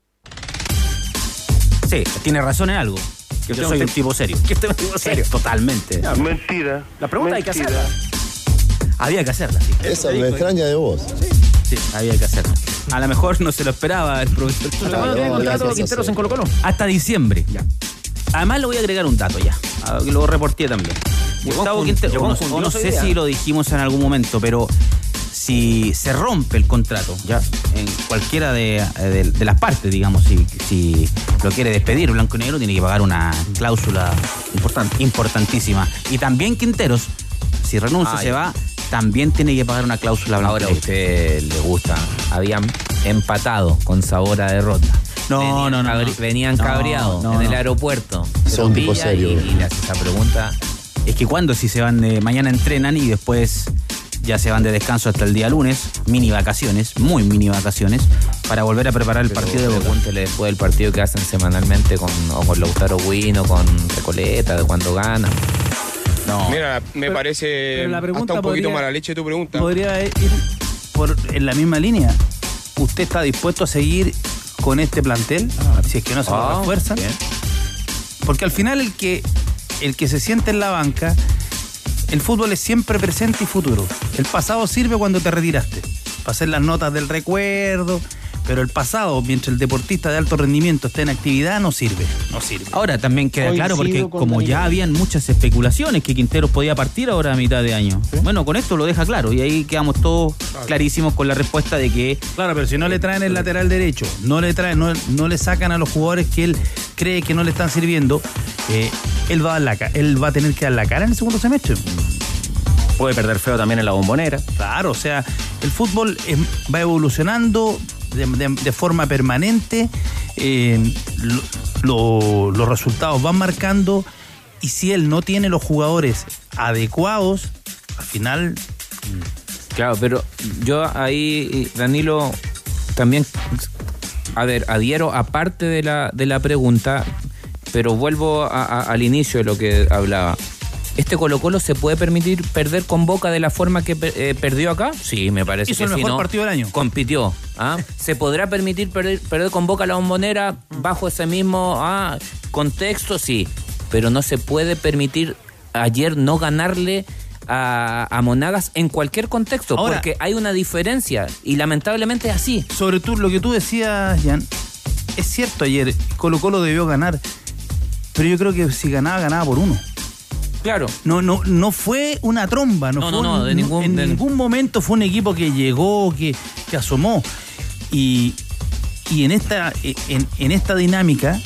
Sí, tiene razón en algo. Que yo soy un tipo serio. Que usted es un tipo serio. Sí, totalmente. No, mentira. La pregunta mentira. hay que hacerla. Había que hacerla, sí. Esa me extraña de vos. Sí, sí, había que hacerla. A lo mejor no se lo esperaba el profesor. ¿Hasta cuándo tiene contrato Quinteros en Colo Colo? Hasta diciembre. Ya. Además le voy a agregar un dato ya. Lo reporté también. Gustavo Quinteros, o no, o no sé si lo dijimos en algún momento, pero si se rompe el contrato, ya en cualquiera de, de, de las partes, digamos, si, si lo quiere despedir Blanco y Negro, tiene que pagar una cláusula importante, importantísima. Y también Quinteros, si renuncia, ah, se ya. va, también tiene que pagar una cláusula Blanco. Ahora a usted le gusta. Habían empatado con sabor a derrota. No, venían no, no, cabri- no. Venían cabreados no, no, en el aeropuerto. Son tipo serio. Y, y le hace esa pregunta. Es que cuando si se van de mañana entrenan y después ya se van de descanso hasta el día lunes, mini vacaciones, muy mini vacaciones, para volver a preparar el Pero partido de Boca. Pregúntele después del partido que hacen semanalmente con, o con Lautaro Win o con Recoleta, de cuando ganan. No. Mira, me pero, parece pero la hasta un poquito podría, mala leche tu pregunta. Podría ir por en la misma línea. ¿Usted está dispuesto a seguir con este plantel? Ah, si es que no se lo refuerzan. Bien. Porque al final el que el que se siente en la banca, el fútbol es siempre presente y futuro. El pasado sirve cuando te retiraste, para hacer las notas del recuerdo, pero el pasado, mientras el deportista de alto rendimiento está en actividad, no sirve, no sirve. Ahora también queda Hoy claro, porque como ya habían muchas especulaciones que Quinteros podía partir ahora a mitad de año. ¿Sí? Bueno, con esto lo deja claro y ahí quedamos todos claro. clarísimos con la respuesta de que... Claro, pero si no le traen el lateral derecho, no le traen, no, no le sacan a los jugadores que él cree que no le están sirviendo, eh, él va a dar la, él va a tener que dar la cara en el segundo semestre. Puede perder feo también en la Bombonera. Claro, o sea, el fútbol es, va evolucionando de, de, de forma permanente, eh, lo, lo, los resultados van marcando y si él no tiene los jugadores adecuados, al final Claro, pero yo ahí, Danilo, también, a ver, adhiero aparte de la, de la pregunta, pero vuelvo a, a, al inicio de lo que hablaba. ¿Este Colo-Colo se puede permitir perder con Boca de la forma que eh, perdió acá? Sí, me parece Hizo que el sí, mejor ¿no? partido del año. Compitió. ¿Ah? ¿Se podrá permitir perder, perder con Boca la Bombonera bajo ese mismo ah, contexto? Sí, pero no se puede permitir ayer no ganarle a, a Monagas en cualquier contexto. Ahora, porque hay una diferencia y lamentablemente es así. Sobre tú, lo que tú decías, Jan, es cierto, ayer Colo-Colo debió ganar, pero yo creo que si ganaba, ganaba por uno. Claro. No, no, no fue una tromba, no, no, fue no, no, de un, ningún, en de... ningún momento fue un equipo que llegó, que, que asomó. Y, y en esta, en, en esta dinámica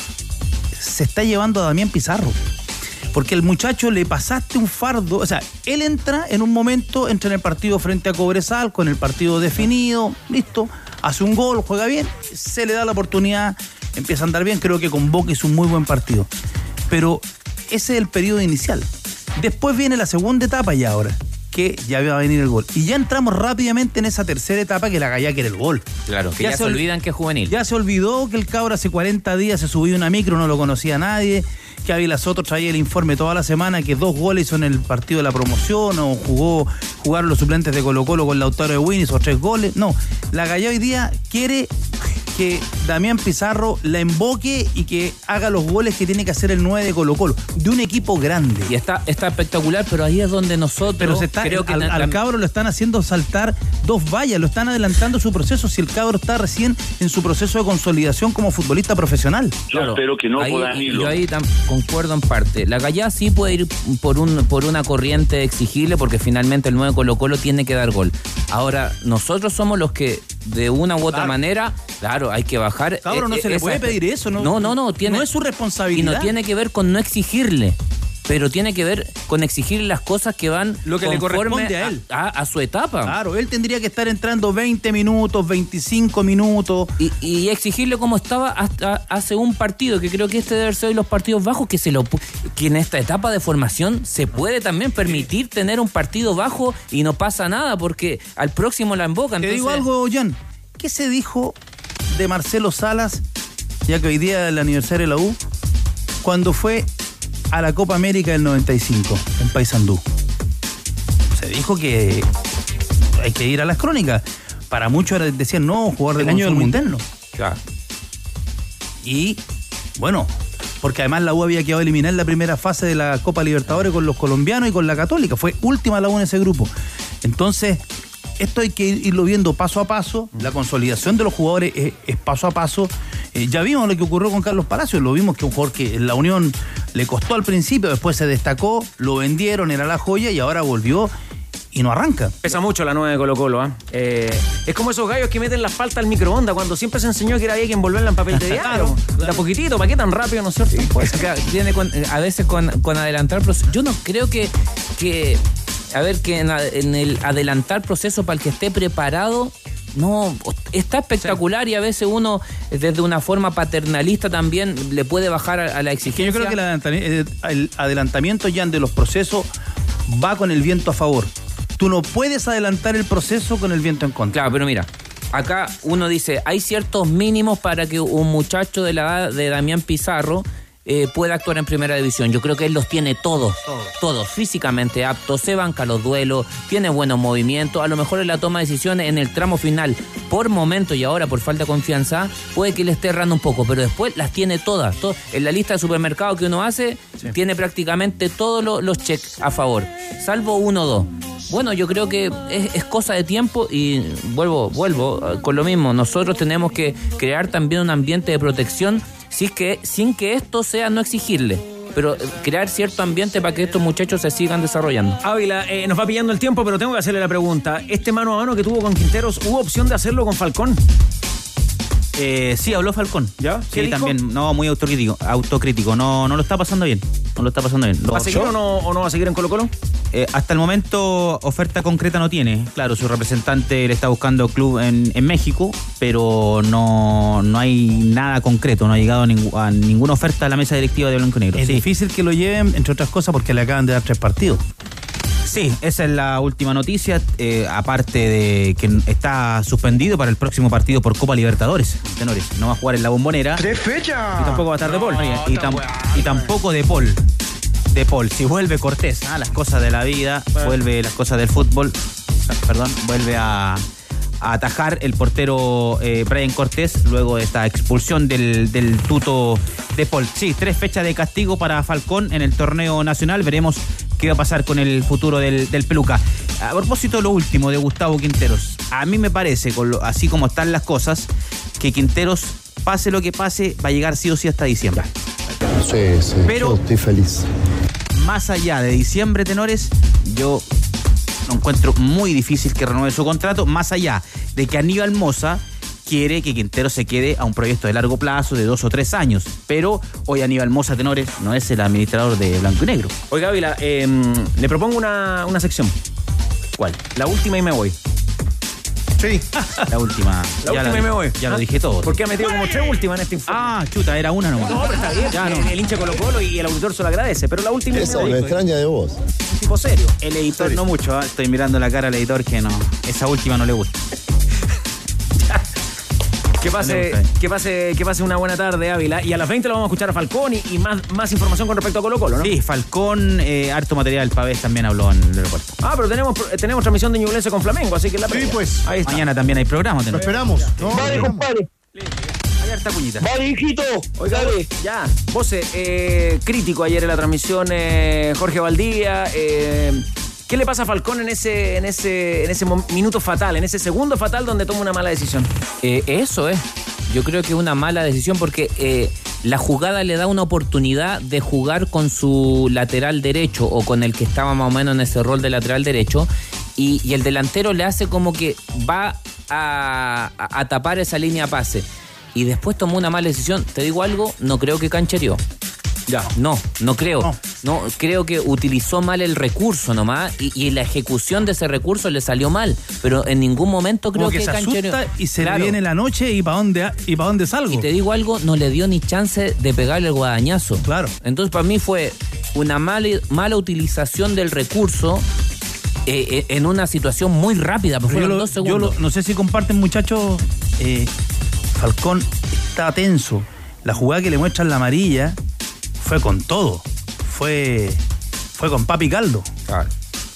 se está llevando a Damián Pizarro. Porque el muchacho le pasaste un fardo, o sea, él entra en un momento, entra en el partido frente a Cobresal, con el partido definido, listo, hace un gol, juega bien, se le da la oportunidad, empieza a andar bien, creo que con Boca hizo un muy buen partido. Pero ese es el periodo inicial. Después viene la segunda etapa y ahora, que ya va a venir el gol. Y ya entramos rápidamente en esa tercera etapa que la Gallá quiere el gol. Claro, que ya, ya se, se olvidan que es juvenil. Ya se olvidó que el cabro hace cuarenta días se subió a una micro, no lo conocía nadie, que Ávila Soto traía el informe toda la semana, que dos goles hizo en el partido de la promoción, o jugó, jugaron los suplentes de Colo-Colo con Lautaro de Winnie, o tres goles. No, la Gallá hoy día quiere que Damián Pizarro la emboque y que haga los goles que tiene que hacer el nueve de Colo-Colo, de un equipo grande. Y está, está espectacular, pero ahí es donde nosotros... Pero se está, creo que al, la, al cabro lo están haciendo saltar dos vallas, lo están adelantando su proceso, si el cabro está recién en su proceso de consolidación como futbolista profesional. Yo claro, espero que no ahí, puedan irlo. Yo ahí tam, concuerdo en parte. La Gallá sí puede ir por, un, por una corriente exigible, porque finalmente el nueve Colo-Colo tiene que dar gol. Ahora, nosotros somos los que de una u otra claro. manera, claro, hay que bajar. Cabro, no eh, se le puede pedir eso, ¿no? No, no, no. Tiene, no es su responsabilidad. Y no tiene que ver con no exigirle, pero tiene que ver con exigir las cosas que van lo que le corresponde a él. A, a, a su etapa. Claro, él tendría que estar entrando veinte minutos, veinticinco minutos. Y, y exigirle como estaba hasta hace un partido, que creo que este debe ser de los partidos bajos, que se lo que en esta etapa de formación se puede también permitir tener un partido bajo y no pasa nada, porque al próximo la embocan. Te entonces... digo algo, Jan. ¿Qué se dijo de Marcelo Salas, ya que hoy día es el aniversario de la U, cuando fue a la Copa América del noventa y cinco en Paysandú? Se dijo que hay que ir a las crónicas. Para muchos decían, no, jugador del año del interno. Claro. Y, bueno, porque además la U había quedado eliminada en la primera fase de la Copa Libertadores con los colombianos y con la Católica. Fue última la U en ese grupo. Entonces... esto hay que irlo viendo paso a paso. La consolidación de los jugadores es, es paso a paso. Eh, ya vimos lo que ocurrió con Carlos Palacios. Lo vimos que un jugador que en la Unión le costó al principio, después se destacó, lo vendieron, era la joya y ahora volvió y no arranca. Pesa mucho la nueve de Colo-Colo, ¿eh? Eh, es como esos gallos que meten la falta al microondas cuando siempre se enseñó que era había que envolverla en papel de diario. Claro, claro. Da poquitito, ¿para qué tan rápido, no es cierto? Sí, pues, viene con, a veces con, con adelantar, pero yo no creo que... que A ver, que en, en el adelantar proceso para el que esté preparado, no, está espectacular, sí. Y a veces uno, desde una forma paternalista también, le puede bajar a, a la exigencia. Yo creo que el adelantamiento, el adelantamiento ya de los procesos va con el viento a favor. Tú no puedes adelantar el proceso con el viento en contra. Claro, pero mira, acá uno dice, hay ciertos mínimos para que un muchacho de la edad de Damián Pizarro Eh, puede actuar en primera división. Yo creo que él los tiene todos, todos, todos, físicamente aptos, se banca los duelos, tiene buenos movimientos, a lo mejor en la toma de decisiones en el tramo final, por momento y ahora por falta de confianza, puede que le esté errando un poco, pero después las tiene todas. Todo, en la lista de supermercado que uno hace, sí. Tiene prácticamente todos los, los checks a favor, salvo uno o dos. Bueno, yo creo que es, es cosa de tiempo y vuelvo, vuelvo con lo mismo. Nosotros tenemos que crear también un ambiente de protección si es que, sin que esto sea no exigirle, pero crear cierto ambiente para que estos muchachos se sigan desarrollando. Ávila, eh, nos va pillando el tiempo, pero tengo que hacerle la pregunta. ¿Este mano a mano que tuvo con Quinteros, hubo opción de hacerlo con Falcón? Eh, sí, habló Falcón. ¿Ya? Sí, dijo? También, no, muy autocrítico, autocrítico. No, no lo está pasando bien. No lo está pasando bien. ¿Va a seguir o no, o no va a seguir en Colo-Colo? Eh, hasta el momento oferta concreta no tiene. Claro, su representante le está buscando club en, en México, pero no, no hay nada concreto. No ha llegado a, ningú, a ninguna oferta a la mesa directiva de Blanco y Negro. Es sí. difícil que lo lleven, entre otras cosas, porque le acaban de dar tres partidos. Sí, esa es la última noticia, eh, aparte de que está suspendido para el próximo partido por Copa Libertadores, tenores. No va a jugar en la Bombonera. ¡Tres fechas! Y tampoco va a estar De Paul. No, y, y, tam, y tampoco De Paul. De Paul. Si vuelve Cortés, ¿ah? Las cosas de la vida, bueno. vuelve las cosas del fútbol, perdón, vuelve a... a atajar el portero eh, Brian Cortés luego de esta expulsión del, del tuto De Paul. Sí, tres fechas de castigo para Falcón en el torneo nacional. Veremos qué va a pasar con el futuro del, del Peluca. A propósito de lo último de Gustavo Quinteros, a mí me parece, con lo, así como están las cosas, que Quinteros, pase lo que pase, va a llegar sí o sí hasta diciembre. Sí, sí, pero yo estoy feliz. Más allá de diciembre, tenores, yo lo encuentro muy difícil que renueve su contrato, más allá de que Aníbal Mosa quiere que Quintero se quede a un proyecto de largo plazo de dos o tres años, pero hoy Aníbal Mosa, tenores, no es el administrador de Blanco y Negro. Oiga, Ávila, eh, le propongo una, una sección. ¿Cuál? La última y me voy. Sí. La última. La ya última la, y me voy. Ya ¿Ah? lo dije todo. Porque ha metido como tres últimas en este informe. Ah, chuta, era una nomás. No, pero está bien. Ya el, no. el hincha Colo Colo y el auditor se lo agradece, pero la última Eso y me me voy. extraña de vos. Un tipo serio. El editor no mucho, ¿eh? Estoy mirando la cara al editor que no. Esa última no le gusta. Que pase, que pase, que pase una buena tarde, Ávila. Y a las veinte lo vamos a escuchar a Falcón y, y más, más información con respecto a Colo Colo, ¿no? Sí, Falcón, eh, harto material. Pavés también habló en el aeropuerto. Ah, pero tenemos, tenemos transmisión de Ñublense con Flamengo, así que la Sí, pues. Ahí está. Mañana también hay programa. Lo esperamos. No, Vale, compadre. Hay harta cuñita. Vale, hijito. Oiga, Dale. ya. Vos, eh, crítico ayer en la transmisión, eh, Jorge Valdía. Eh, ¿Qué le pasa a Falcón en ese, en ese, en ese minuto fatal, en ese segundo fatal donde toma una mala decisión? Eh, eso es. Yo creo que es una mala decisión porque eh, la jugada le da una oportunidad de jugar con su lateral derecho o con el que estaba más o menos en ese rol de lateral derecho y, y el delantero le hace como que va a, a, a tapar esa línea pase y después tomó una mala decisión. Te digo algo, no creo que canchereó. Ya. No, no creo. No. no, creo que utilizó mal el recurso nomás y, y la ejecución de ese recurso le salió mal, pero en ningún momento creo Como que, que se canchereó. asusta y se Claro. le viene la noche y para dónde y para dónde salgo. Y te digo algo, no le dio ni chance de pegarle el guadañazo. Claro. Entonces para mí fue una mala, mala utilización del recurso eh, eh, en una situación muy rápida, porque Pero fueron yo, lo- dos yo segundos. lo- no sé si comparten, muchachos. eh, Falcón está tenso. La jugada que le muestran la amarilla fue con todo. Fue fue con papi caldo. Claro.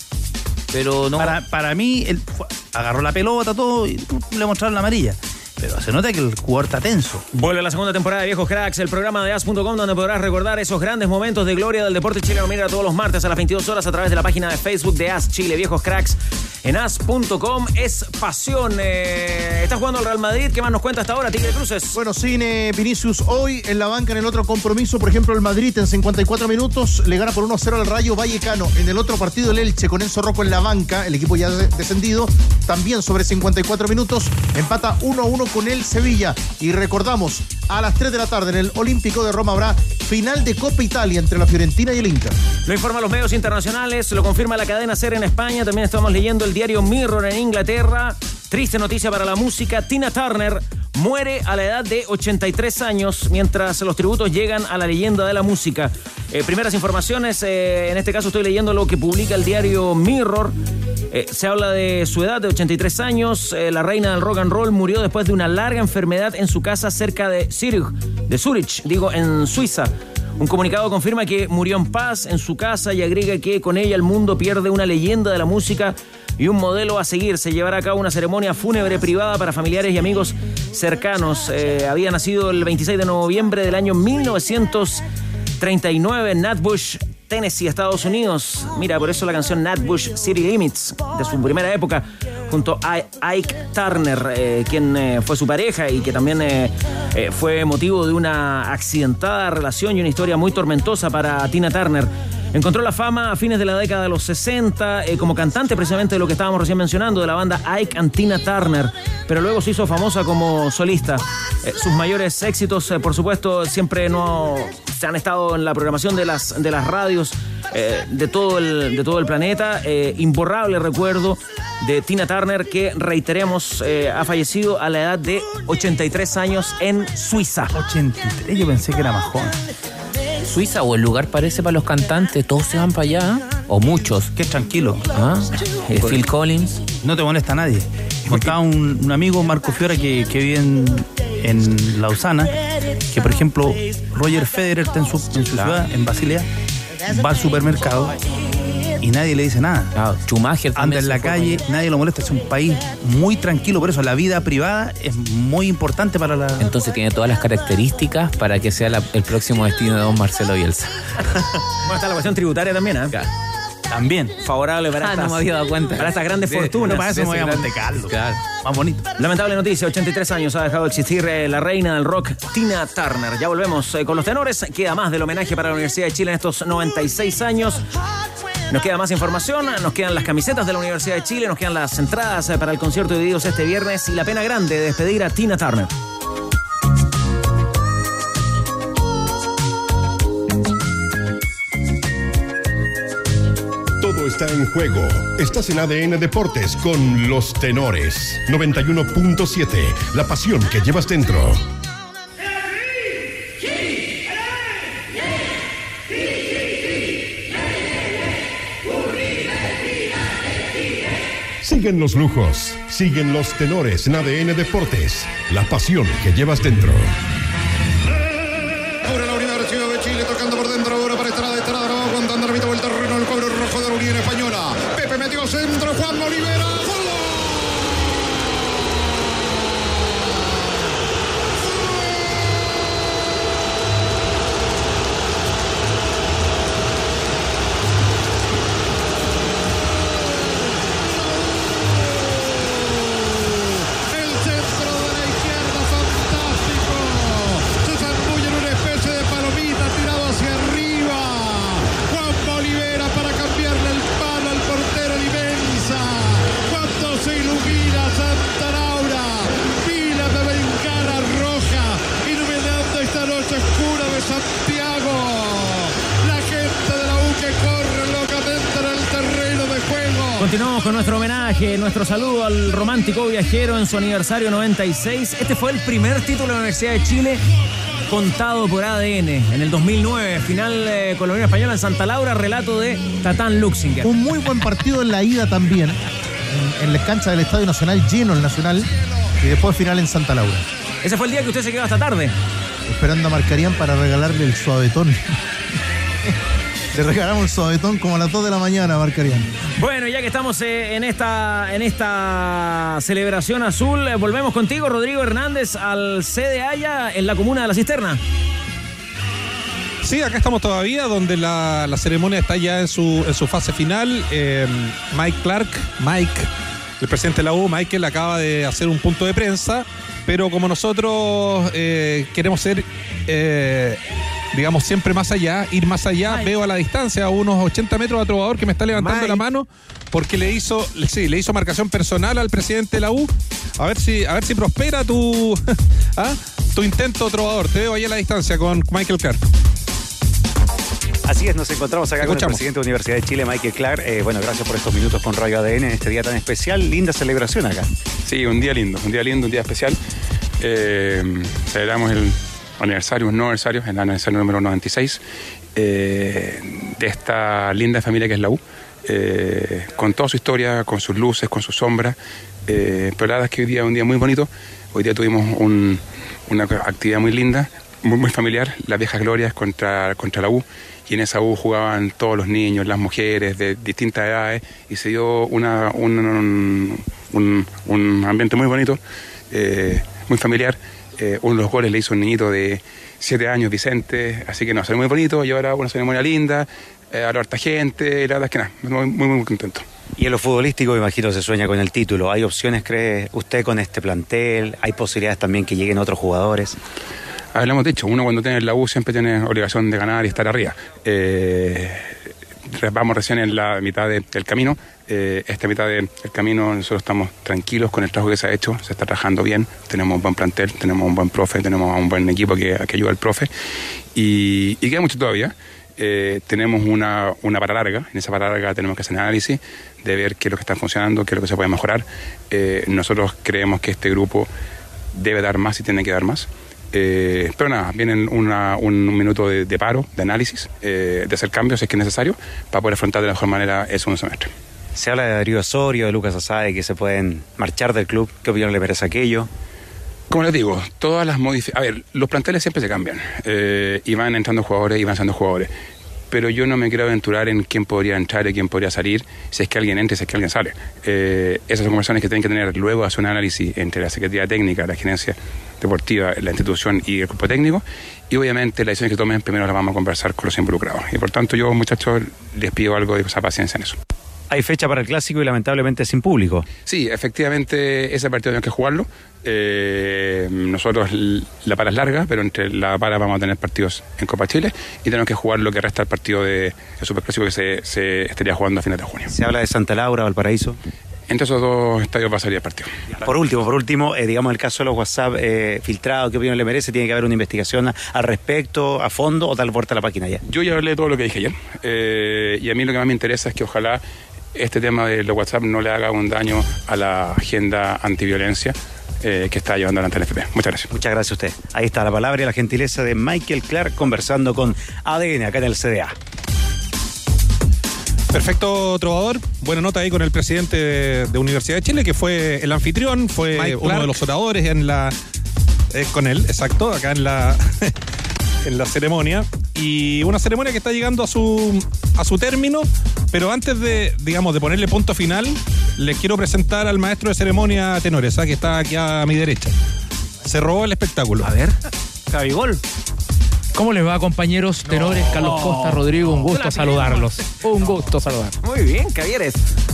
Pero no. Para, para mí, él fue- agarró la pelota, todo, y le mostraron la amarilla. Pero se nota que el jugador está tenso. Vuelve la segunda temporada de Viejos Cracks, el programa de as punto com donde podrás recordar esos grandes momentos de gloria del deporte chileno. Mira todos los martes a las veintidós horas a través de la página de Facebook de As Chile. Viejos Cracks en as punto com. Es pasión. Eh, está jugando el Real Madrid. ¿Qué más nos cuenta hasta ahora, Tigre Cruces? Bueno, cine Vinicius hoy en la banca en el otro compromiso. Por ejemplo, el Madrid en cincuenta y cuatro minutos le gana por uno a cero al Rayo Vallecano. En el otro partido, el Elche con Enzo Rocco en la banca, el equipo ya de- descendido, también sobre cincuenta y cuatro minutos, empata uno a uno con el Sevilla. Y recordamos, a las tres de la tarde en el Olímpico de Roma habrá final de Copa Italia entre la Fiorentina y el Inter. Lo informan los medios internacionales, lo confirma la cadena SER en España. También estamos leyendo el diario Mirror en Inglaterra. Triste noticia para la música. Tina Turner muere a la edad de ochenta y tres años mientras los tributos llegan a la leyenda de la música. Eh, primeras informaciones, eh, en este caso estoy leyendo lo que publica el diario Mirror. Eh, se habla de su edad de ochenta y tres años. Eh, la reina del rock and roll murió después de una larga enfermedad en su casa cerca de Zurich, de Zurich, digo, en Suiza. Un comunicado confirma que murió en paz en su casa y agrega que con ella el mundo pierde una leyenda de la música y un modelo a seguir. Se llevará a cabo una ceremonia fúnebre privada para familiares y amigos cercanos. Eh, había nacido el veintiséis de noviembre del año mil novecientos treinta y nueve en Natbush, Tennessee, Estados Unidos. Mira, por eso la canción Natbush City Limits, de su primera época, junto a Ike Turner, eh, quien eh, fue su pareja y que también eh, eh, fue motivo de una accidentada relación y una historia muy tormentosa para Tina Turner. Encontró la fama a fines de la década de los sesenta eh, como cantante precisamente de lo que estábamos recién mencionando, de la banda Ike and Tina Turner, pero luego se hizo famosa como solista. Eh, sus mayores éxitos, eh, por supuesto, siempre no se han estado en la programación de las, de las radios eh, de, todo el, de todo el planeta. Eh, imborrable recuerdo de Tina Turner, que reiteremos, eh, ha fallecido a la edad de ochenta y tres años en Suiza. ochenta y tres, yo pensé que era más joven. Suiza o el lugar parece para los cantantes, todos se van para allá. o muchos. Que es tranquilo. ¿Ah? Eh, Phil Collins. No te molesta a nadie. Contaba un, un amigo, Marco Fiora, que, que vive en, en Lausana, que por ejemplo Roger Federer está en su, en su Claro. ciudad, en Basilea, va al supermercado y nadie le dice nada. Claro, Schumacher anda también en la se fue calle, con- nadie lo molesta. Es un país muy tranquilo, por eso la vida privada es muy importante para la... Entonces tiene todas las características para que sea la- el próximo destino de don Marcelo Bielsa. Bueno, está la cuestión tributaria también, ¿eh? También. Favorable para Ah, estas, no me había dado cuenta. para estas grandes De- fortunas. para eso De me voy ese a gran- Monte Carlo. Claro. Más bonito. Lamentable noticia, ochenta y tres años ha dejado de existir eh, la reina del rock, Tina Turner. Ya volvemos eh, con los tenores. Queda más del homenaje para la Universidad de Chile en estos noventa y seis años. Nos queda más información, nos quedan las camisetas de la Universidad de Chile, nos quedan las entradas eh, para el concierto de Divididos este viernes y la pena grande de despedir a Tina Turner. Todo está en juego. Estás en A D N Deportes con los tenores. noventa y uno punto siete. La pasión que llevas dentro. Siguen los lujos. Siguen los tenores en A D N Deportes. La pasión que llevas dentro. Ahora la Universidad de Chile tocando por dentro ahora para Estrada, Estrada, va aguantando la mitad del terreno, el cuadro rojo de la Unión Española. Pepe metió centro, Juan Olivera. El centro de la izquierda, fantástico. Se zambulle en una especie de palomita tirado hacia arriba. Juan Olivera para cambiarle el palo al portero Limensa. Cuando se ilumina Santa Laura, pila de Bengala roja, iluminando esta noche oscura de Santiago. La gente de la U que corre locamente en el terreno de juego. Continuamos con nuestro homenaje, nuestro saludo al romántico viajero en su aniversario noventa y seis. Este fue el primer título de la Universidad de Chile contado por A D N en el dos mil nueve, final eh, con la Unión Española en Santa Laura, relato de Tatán Luxinger. Un muy buen partido en la ida también, en, en la cancha del Estadio Nacional, lleno el Nacional, y después final en Santa Laura. Ese fue el día que usted se quedó hasta tarde. Esperando a Marcarían para regalarle el suavetón. Le regalamos el suavetón como a las dos de la mañana, Marcarían. Bueno, ya que estamos eh, en esta en esta celebración azul, eh, volvemos contigo, Rodrigo Hernández, al C D Haya en la comuna de La Cisterna. Sí, acá estamos todavía, donde la, la ceremonia está ya en su, en su fase final. Eh, Mike Clark, Mike, el presidente de la U, Michael, acaba de hacer un punto de prensa, pero como nosotros eh, queremos ser, eh, digamos, siempre más allá, ir más allá, Mike. Veo a la distancia, a unos ochenta metros, a Trovador que me está levantando Mike. La mano, porque le hizo, sí, le hizo marcación personal al presidente de la U. A ver si, a ver si prospera tu, ¿ah? tu intento, Trovador. Te veo ahí a la distancia con Michael Clark. Así es, nos encontramos acá Escuchamos. con el presidente de la Universidad de Chile, Michael Clark. Eh, bueno, gracias por estos minutos con Radio A D N en este día tan especial. Linda celebración acá. Sí, un día lindo, un día lindo, un día especial. Eh, celebramos el aniversario, un nuevo aniversario, el aniversario número noventa y seis eh, de esta linda familia que es la U, eh, con toda su historia, con sus luces, con sus sombras. Eh, pero la verdad es que hoy día es un día muy bonito. Hoy día tuvimos un, una actividad muy linda, muy, muy familiar, las viejas glorias contra, contra la U. Y en esa U jugaban todos los niños, las mujeres de distintas edades, y se dio una, un, un, un ambiente muy bonito, eh, muy familiar. Eh, uno de los goles le hizo un niñito de siete años, Vicente, así que no, salió muy bonito, y ahora una ceremonia linda, eh, ahora harta gente, y la verdad es que nada, muy, muy, muy contento. Y en lo futbolístico, me imagino, se sueña con el título. ¿Hay opciones, cree usted, con este plantel? ¿Hay posibilidades también que lleguen otros jugadores? Ah, lo hemos dicho, uno cuando tiene la U siempre tiene obligación de ganar y estar arriba. Eh, vamos recién en la mitad de, del camino. Eh, esta mitad del camino nosotros estamos tranquilos con el trabajo que se ha hecho, se está trabajando bien, tenemos un buen plantel, tenemos un buen profe, tenemos un buen equipo que, que ayuda al profe, y, y queda mucho todavía. Eh, tenemos una, una para larga, en esa para larga tenemos que hacer análisis de ver qué es lo que está funcionando, qué es lo que se puede mejorar. Eh, nosotros creemos que este grupo debe dar más y tiene que dar más. Eh, pero nada, vienen una, un, un minuto de, de paro, de análisis, eh, de hacer cambios si es que es necesario, para poder afrontar de la mejor manera el segundo semestre. Se habla de Darío Osorio, de Lucas Asade, que se pueden marchar del club. ¿Qué opinión le merece aquello? Como les digo, todas las modificaciones... A ver, los planteles siempre se cambian. Eh, y van entrando jugadores y van saliendo jugadores. Pero yo no me quiero aventurar en quién podría entrar y quién podría salir, si es que alguien entra y si es que alguien sale. Eh, esas son conversaciones que tienen que tener luego, hacer un análisis entre la Secretaría Técnica, la Gerencia Deportiva, la institución y el grupo técnico. Y obviamente las decisiones que tomen primero las vamos a conversar con los involucrados. Y por tanto yo, muchachos, les pido algo de esa paciencia en eso. Hay fecha para el Clásico y lamentablemente sin público. Sí, efectivamente ese partido tenemos que jugarlo. Eh, nosotros la para es larga, pero entre la para vamos a tener partidos en Copa Chile y tenemos que jugar lo que resta del partido de, de Superclásico que se, se estaría jugando a finales de junio. Se habla de Santa Laura, Valparaíso. Entre esos dos estadios pasaría el partido. Por último, por último, eh, digamos el caso de los WhatsApp eh, filtrados, ¿qué opinión le merece? ¿Tiene que haber una investigación a, al respecto, a fondo, o tal vuelta a la página ya? Yo ya hablé de todo lo que dije ayer eh, y a mí lo que más me interesa es que ojalá este tema de los WhatsApp no le haga un daño a la agenda antiviolencia eh, que está llevando adelante el F P. Muchas gracias. Muchas gracias a usted. Ahí está la palabra y la gentileza de Michael Clark conversando con A D N acá en el C D A. Perfecto, Trovador. Buena nota ahí con el presidente de, de Universidad de Chile, que fue el anfitrión, fue Mike uno Clark. De los oradores en la... Eh, con él, exacto, acá en la... en la ceremonia. Y una ceremonia que está llegando a su a su término, pero antes de, digamos, de ponerle punto final, les quiero presentar al maestro de ceremonia tenores, ¿eh? Que está aquí a mi derecha. Se robó el espectáculo. A ver, Cabigol. ¿Cómo les va, compañeros tenores? No, Carlos Costa, Rodrigo, un gusto saludarlos. Un gusto saludar. Muy bien, Javieres.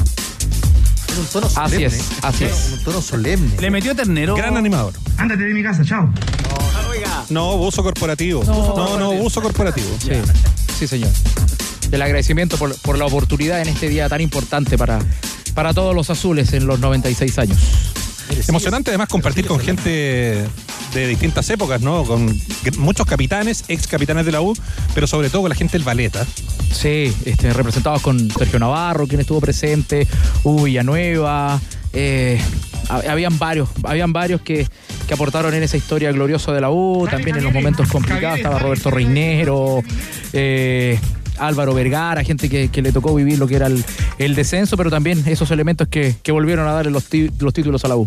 En un tono solemne. Así es, así es. Un tono solemne. Le metió ternero. Gran animador. Ándate de mi casa, chao. No, buzo corporativo. No, no, no buzo corporativo. Sí, sí, señor. El agradecimiento por, por la oportunidad en este día tan importante para, para todos los azules en los noventa y seis años. Emocionante además compartir con gente de distintas épocas, ¿no? Con muchos capitanes, ex capitanes de la U, pero sobre todo con la gente del Valeta. Sí, este, representados con Sergio Navarro, quien estuvo presente, Hugo Villanueva, eh, habían varios, habían varios que, que aportaron en esa historia gloriosa de la U, también en los momentos complicados estaba Roberto Reinero, eh, Álvaro Vergara, gente que, que le tocó vivir lo que era el, el descenso, pero también esos elementos que, que volvieron a darle los, tí, los títulos a la U.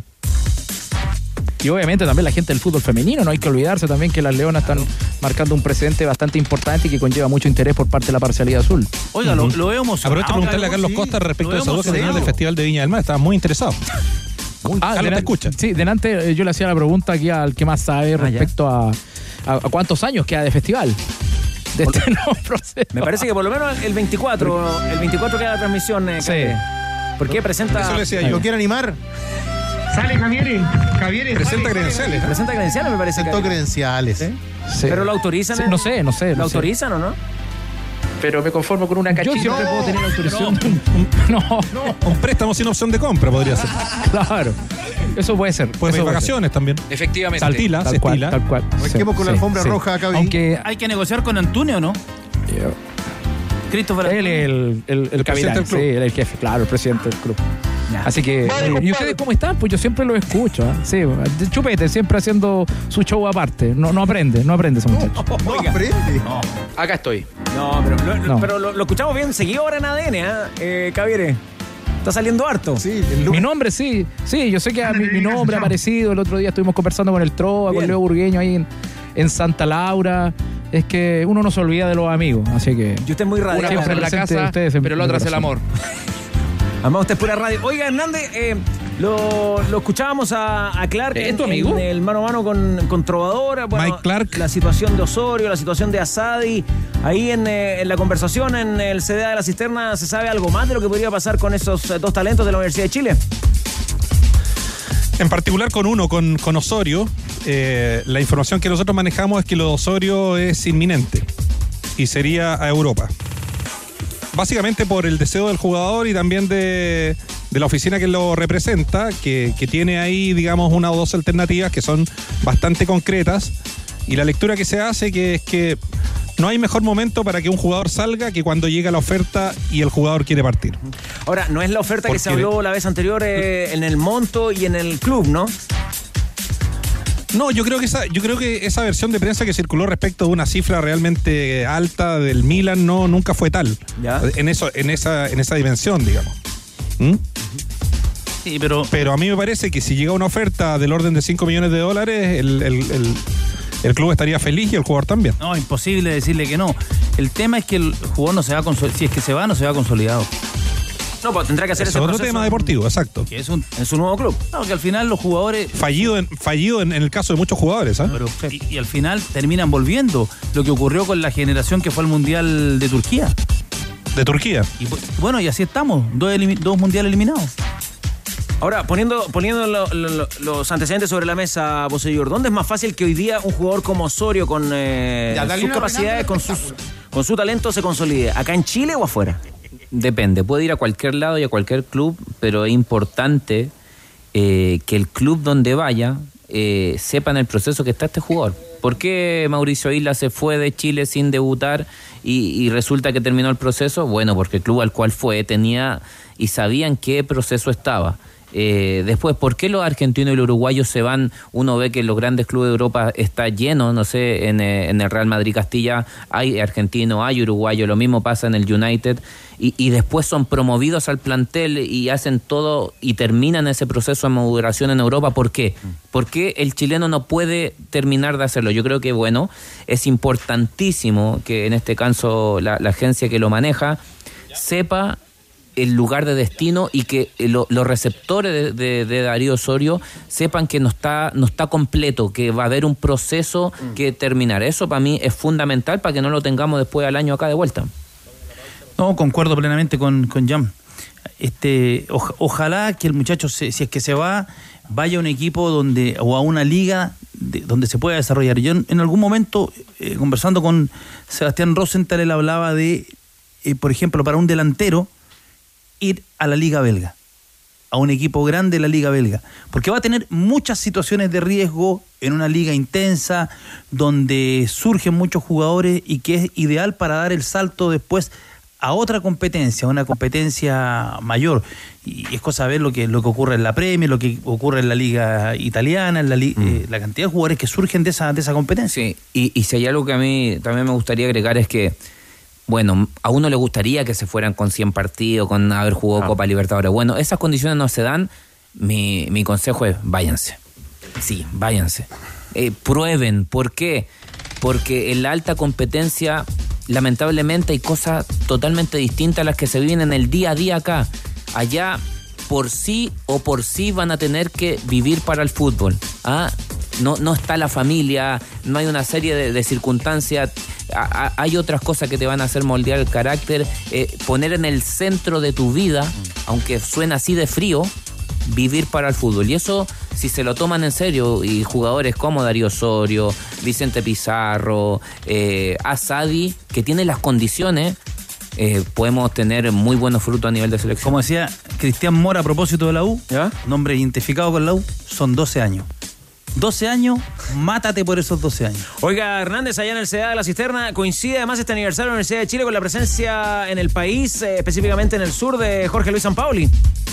Y obviamente también la gente del fútbol femenino, no hay que olvidarse también que las Leonas están marcando un precedente bastante importante y que conlleva mucho interés por parte de la parcialidad azul. Oiga, uh-huh. lo, lo veo emocionado. Aprovecho de preguntarle a Carlos sí, Costa respecto de esa duda que tenía del Festival de Viña del Mar, estaba muy interesado. Muy, ah, Carlos, te escucha. Sí, delante yo le hacía la pregunta aquí al que más sabe ah, respecto a, a, a cuántos años queda de festival. De este nuevo proceso. Me parece que por lo menos el veinticuatro, el veinticuatro queda la transmisión. Eh, sí. ¿Por qué presenta? Eso le decía yo. ¿Lo quiere animar? Sale Javier. Javier presenta credenciales. Presenta credenciales, me parece. Presentó credenciales. ¿Sí? Sí. ¿Pero lo autorizan? Sí, no sé, no sé. ¿Lo no autorizan sé. o no? Pero me conformo con una cachita. Yo siempre no, puedo tener autorización. No, no, no. Un préstamo sin opción de compra podría ser. Claro. Eso puede ser. Puede ser vacaciones también. Efectivamente. Saltila, tal se cual, estila. Tal cual. Arranquemos sí, con la alfombra sí, roja acá. Aunque hay que negociar con Antonio, ¿no? Yeah. Christopher Él es el, el, el, el capitán, sí, él es el jefe, claro, el presidente del club. Ya. Así que, eh, ¿y ustedes cómo están? Pues yo siempre lo escucho, ¿eh? Sí, Chupete, siempre haciendo su show aparte. No, no aprende, no aprende ese muchacho. No, no aprende. No. Acá estoy. No, pero lo, no. Pero lo, lo escuchamos bien seguido ahora en A D N, ¿eh? eh Javier, está saliendo harto. Sí, mi nombre sí, sí, yo sé que mi, mi nombre ha aparecido. El otro día estuvimos conversando con el Trova, bien. Con Leo Burgueño ahí en, en Santa Laura. Es que uno no se olvida de los amigos, así que... Y usted es muy radical. Siempre en la casa, ustedes, pero lo otro es el amor. Además, usted es pura radio. Oiga, Hernández, eh, lo, lo escuchábamos a, a Clark ¿Es en, tu amigo? en el mano a mano con, con Trovador. Bueno, Mike Clark. La situación de Osorio, la situación de Asadi. Ahí en, eh, en la conversación en el C D A de la Cisterna, ¿se sabe algo más de lo que podría pasar con esos eh, dos talentos de la Universidad de Chile? En particular con uno, con, con Osorio, eh, la información que nosotros manejamos es que lo de Osorio es inminente y sería a Europa. Básicamente por el deseo del jugador y también de, de la oficina que lo representa, que, que tiene ahí, digamos, una o dos alternativas que son bastante concretas. Y la lectura que se hace que es que no hay mejor momento para que un jugador salga que cuando llega la oferta y el jugador quiere partir. Ahora, no es la oferta Porque que se habló la vez anterior eh, en el monto y en el club, ¿no? No, yo creo que esa, yo creo que esa versión de prensa que circuló respecto de una cifra realmente alta del Milan no nunca fue tal. ¿Ya? En eso, en esa, en esa dimensión, digamos. ¿Mm? Sí, pero. Pero a mí me parece que si llega una oferta del orden de cinco millones de dólares, el, el, el, el club estaría feliz y el jugador también. No, imposible decirle que no. El tema es que el jugador no se va consolidado. Si es que se va, no se va consolidado. No, pues tendrá que hacer es ese otro proceso tema deportivo, exacto. Que es un, en su nuevo club. No, que al final los jugadores. Fallido en, fallido en, en el caso de muchos jugadores, ¿eh? Pero, y, y al final terminan volviendo. Lo que ocurrió con la generación que fue al Mundial de Turquía. De Turquía. Y bueno, y así estamos. Dos, elimi- dos mundiales eliminados. Ahora, poniendo, poniendo lo, lo, los antecedentes sobre la mesa, Bocellur, ¿dónde es más fácil que hoy día un jugador como Osorio, con eh, Ya, dale sus una capacidades, con, sus, con su talento, se consolide? ¿Acá en Chile o afuera? Depende, puede ir a cualquier lado y a cualquier club, pero es importante eh, que el club donde vaya eh, sepan el proceso que está este jugador. ¿Por qué Mauricio Isla se fue de Chile sin debutar y, y resulta que terminó el proceso? Bueno, porque el club al cual fue tenía y sabían qué proceso estaba. Eh, después, ¿por qué los argentinos y los uruguayos se van? Uno ve que los grandes clubes de Europa está lleno, no sé, en, eh, en el Real Madrid Castilla hay argentino, hay uruguayo, lo mismo pasa en el United, y, y después son promovidos al plantel y hacen todo y terminan ese proceso de maduración en Europa. ¿Por qué? ¿Por qué el chileno no puede terminar de hacerlo? Yo creo que, bueno, es importantísimo que en este caso la, la agencia que lo maneja sepa el lugar de destino y que lo, los receptores de, de, de Darío Osorio sepan que no está, no está completo, que va a haber un proceso que terminar. Eso para mí es fundamental para que no lo tengamos después al año acá de vuelta. No, concuerdo plenamente con, con Jan. Este, o, ojalá que el muchacho, se, si es que se va, vaya a un equipo donde o a una liga de, donde se pueda desarrollar. Yo en, en algún momento, eh, conversando con Sebastián Rosenthal, él hablaba de, eh, por ejemplo, para un delantero, ir a la Liga Belga, a un equipo grande de la Liga Belga, porque va a tener muchas situaciones de riesgo en una liga intensa, donde surgen muchos jugadores y que es ideal para dar el salto después a otra competencia, una competencia mayor. Y es cosa de ver lo que, lo que ocurre en la Premier, lo que ocurre en la Liga Italiana, en la, li- mm. eh, la cantidad de jugadores que surgen de esa, de esa competencia. Sí, y, y si hay algo que a mí también me gustaría agregar es que bueno, a uno le gustaría que se fueran con cien partidos, con haber jugado ah. Copa Libertadores. Bueno, esas condiciones no se dan. Mi, mi consejo es váyanse. Sí, váyanse. Eh, prueben. ¿Por qué? Porque en la alta competencia, lamentablemente, hay cosas totalmente distintas a las que se viven en el día a día acá. Allá, por sí o por sí, van a tener que vivir para el fútbol. ¿Ah? No, no está la familia, no hay una serie de, de circunstancias, a, a, hay otras cosas que te van a hacer moldear el carácter, eh, poner en el centro de tu vida, mm. aunque suena así de frío, vivir para el fútbol. Y eso, si se lo toman en serio, y jugadores como Darío Osorio, Vicente Pizarro, eh, Asadi, que tienen las condiciones, eh, podemos tener muy buenos frutos a nivel de selección. Como decía Cristian Mora a propósito de la U, ¿ya? Nombre identificado con la U, son doce años. doce años, mátate por esos doce años. Oiga, Hernández, allá en el C D A de la Cisterna, coincide además este aniversario de la Universidad de Chile con la presencia en el país, eh, específicamente en el sur, de Jorge Luis Sampaoli.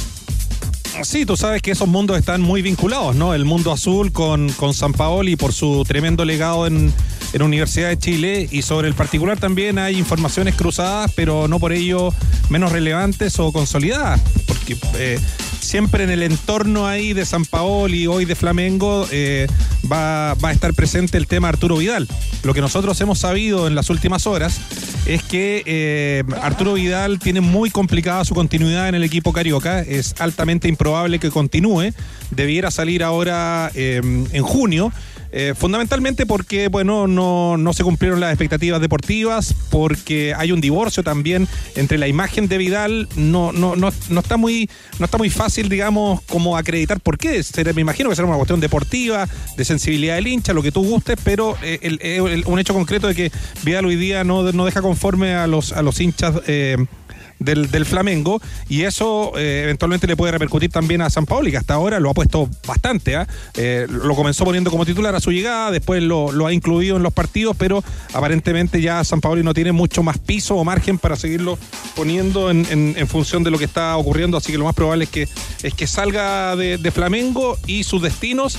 Sí, tú sabes que esos mundos están muy vinculados, ¿no? El mundo azul con, con Sampaoli por su tremendo legado en, en Universidad de Chile, y sobre el particular también hay informaciones cruzadas, pero no por ello menos relevantes o consolidadas, porque eh, siempre en el entorno ahí de Sampaoli, hoy de Flamengo, eh, va, va a estar presente el tema Arturo Vidal. Lo que nosotros hemos sabido en las últimas horas es que eh, Arturo Vidal tiene muy complicada su continuidad en el equipo carioca, es altamente improbable que continúe, debiera salir ahora eh, en junio. Eh, fundamentalmente porque, bueno, no, no se cumplieron las expectativas deportivas, porque hay un divorcio también entre la imagen de Vidal, no, no, no, no está muy, no está muy fácil, digamos, como acreditar por qué. Será, me imagino que será una cuestión deportiva, de sensibilidad del hincha, lo que tú gustes, pero eh, el, el, un hecho concreto de que Vidal hoy día no, no deja conforme a los, a los hinchas eh, Del, del Flamengo, y eso eh, eventualmente le puede repercutir también a Sampaoli, que hasta ahora lo ha puesto bastante, ¿eh? Eh, lo comenzó poniendo como titular a su llegada, después lo, lo ha incluido en los partidos, pero aparentemente ya Sampaoli no tiene mucho más piso o margen para seguirlo poniendo en, en, en función de lo que está ocurriendo, así que lo más probable es que, es que salga de, de Flamengo, y sus destinos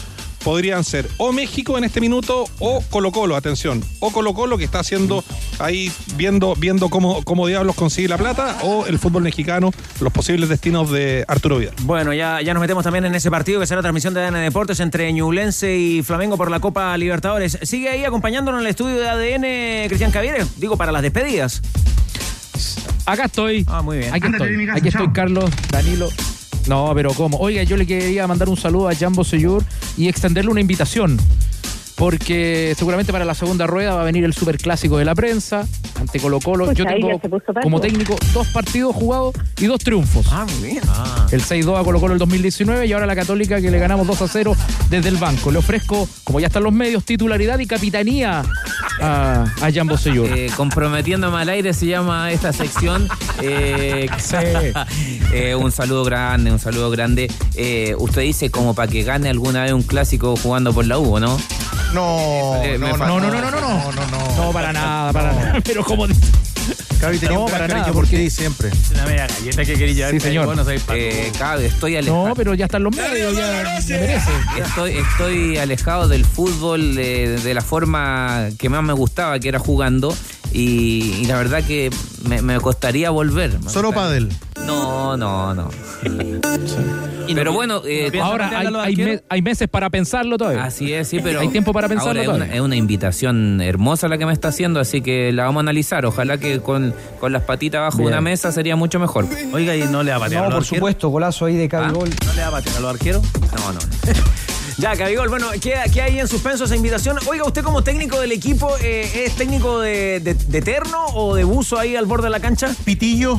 podrían ser o México en este minuto o Colo-Colo, atención, o Colo-Colo que está haciendo ahí viendo viendo cómo, cómo diablos consigue la plata, o el fútbol mexicano, los posibles destinos de Arturo Vidal. Bueno, ya, ya nos metemos también en ese partido que será transmisión de A D N Deportes entre Ñublense y Flamengo por la Copa Libertadores. Sigue ahí acompañándonos en el estudio de A D N Cristian Cavieres, digo, para las despedidas. Acá estoy. Ah, muy bien. Aquí Ándate de estoy, mi casa, aquí estoy, chao. Carlos, Danilo. No, pero ¿cómo? Oiga, yo le quería mandar un saludo a Jambo Seyur y extenderle una invitación. Porque seguramente para la segunda rueda va a venir el superclásico de la prensa ante Colo-Colo. Pues Yo ahí tengo ya se puso pato. como técnico dos partidos jugados y dos triunfos. Ah, muy bien. Ah. El seis dos a Colo-Colo el dos mil diecinueve y ahora la Católica que le ganamos dos a cero desde el banco. Le ofrezco, como ya están los medios, titularidad y capitanía a, a Jambo Seyur. Eh, comprometiéndome al aire se llama esta sección. Eh, Sí. eh, un saludo grande, un saludo grande. Eh, usted dice como para que gane alguna vez un clásico jugando por la U, ¿no? No, Eh, me no, fa- no, No, no, no, no, no, no. no, no, no. No, para nada, para nada. Pero como dice. Cavi tenía No, un gran para cariño nada, por porque- ti siempre. Una media galleta que quería llevar. Sí, señor. Bueno, soy Paco. Eh, cabe, estoy alejado. No, pero ya están los medios, ya se merece. Estoy, estoy alejado del fútbol eh, de la forma que más me gustaba, que era jugando. Y, y la verdad que me, me costaría volver. Me Solo gustaría- pádel. No, no, no. Pero bueno, eh, ¿Piensa Ahora meterle hay, a los hay, arqueros? me- hay meses para pensarlo todavía. así es, sí, pero Hay tiempo para pensarlo ahora es una, todavía. es una invitación hermosa la que me está haciendo, así que la vamos a analizar. Ojalá que con, con las patitas bajo Bien. una mesa sería mucho mejor. Oiga, ¿y no le va a patear No, a los por arqueros? supuesto, golazo ahí de Cabigol. ¿No le va a patear a los arqueros? No, no. Ya, Cabigol, bueno, ¿qué, qué hay en suspenso esa invitación? Oiga, usted como técnico del equipo, eh, ¿es técnico de, de, de terno o de buzo ahí al borde de la cancha? Pitillo.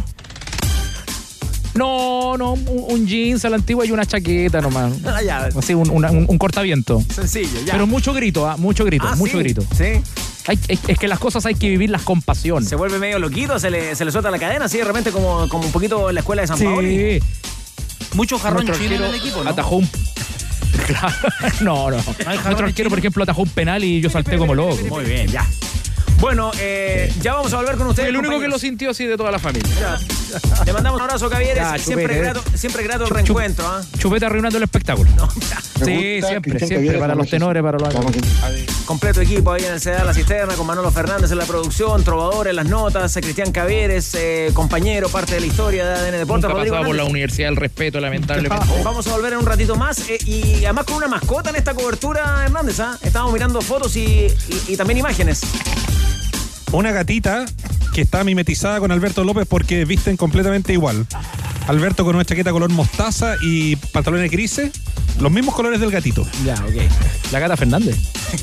No, no, un, un jeans a la antigua y una chaqueta nomás. Ah, ya. Así, un, una- un- un cortaviento. Sencillo, ya. Pero mucho grito, ¿ah? Mucho grito, Ah, mucho sí, grito. Sí. Hay- es, es que las cosas hay que vivirlas con pasión. Se vuelve medio loquito, se le, se le suelta la cadena, así de repente como, como un poquito en la escuela de San Paoli. Sí. Mucho jarrón Nuestro chino en arquero el equipo, ¿no? atajó un... Claro, no, no. Nuestro arquero, por ejemplo, atajó un penal y yo salté como loco. Muy bien, ya. Bueno, eh, ya vamos a volver con ustedes. El único que lo compañeros. sintió así de toda la familia. Ya. Le mandamos un abrazo, Cavieres. Ya, siempre, chupete. grato, siempre grato el Chup- reencuentro. ¿ah? Chupeta arruinando el espectáculo. No, Sí, siempre, siempre. Para los tenores, para los... completo equipo ahí en el C D A La Cisterna, con Manolo Fernández en la producción, Trovador en las notas, eh, Cristian Cavieres, eh, compañero, parte de la historia de A D N Deportes. Nunca ha Rodrigo pasado por la Hernández. Universidad del Respeto, lamentablemente. Vamos a volver en un ratito más eh, y además con una mascota en esta cobertura, Hernández. ¿ah? Estamos mirando fotos y, y- y también imágenes. Una gatita que está mimetizada con Alberto López porque visten completamente igual. Alberto con una chaqueta color mostaza y pantalones grises, los mismos colores del gatito. Ya, ok. La gata Fernández.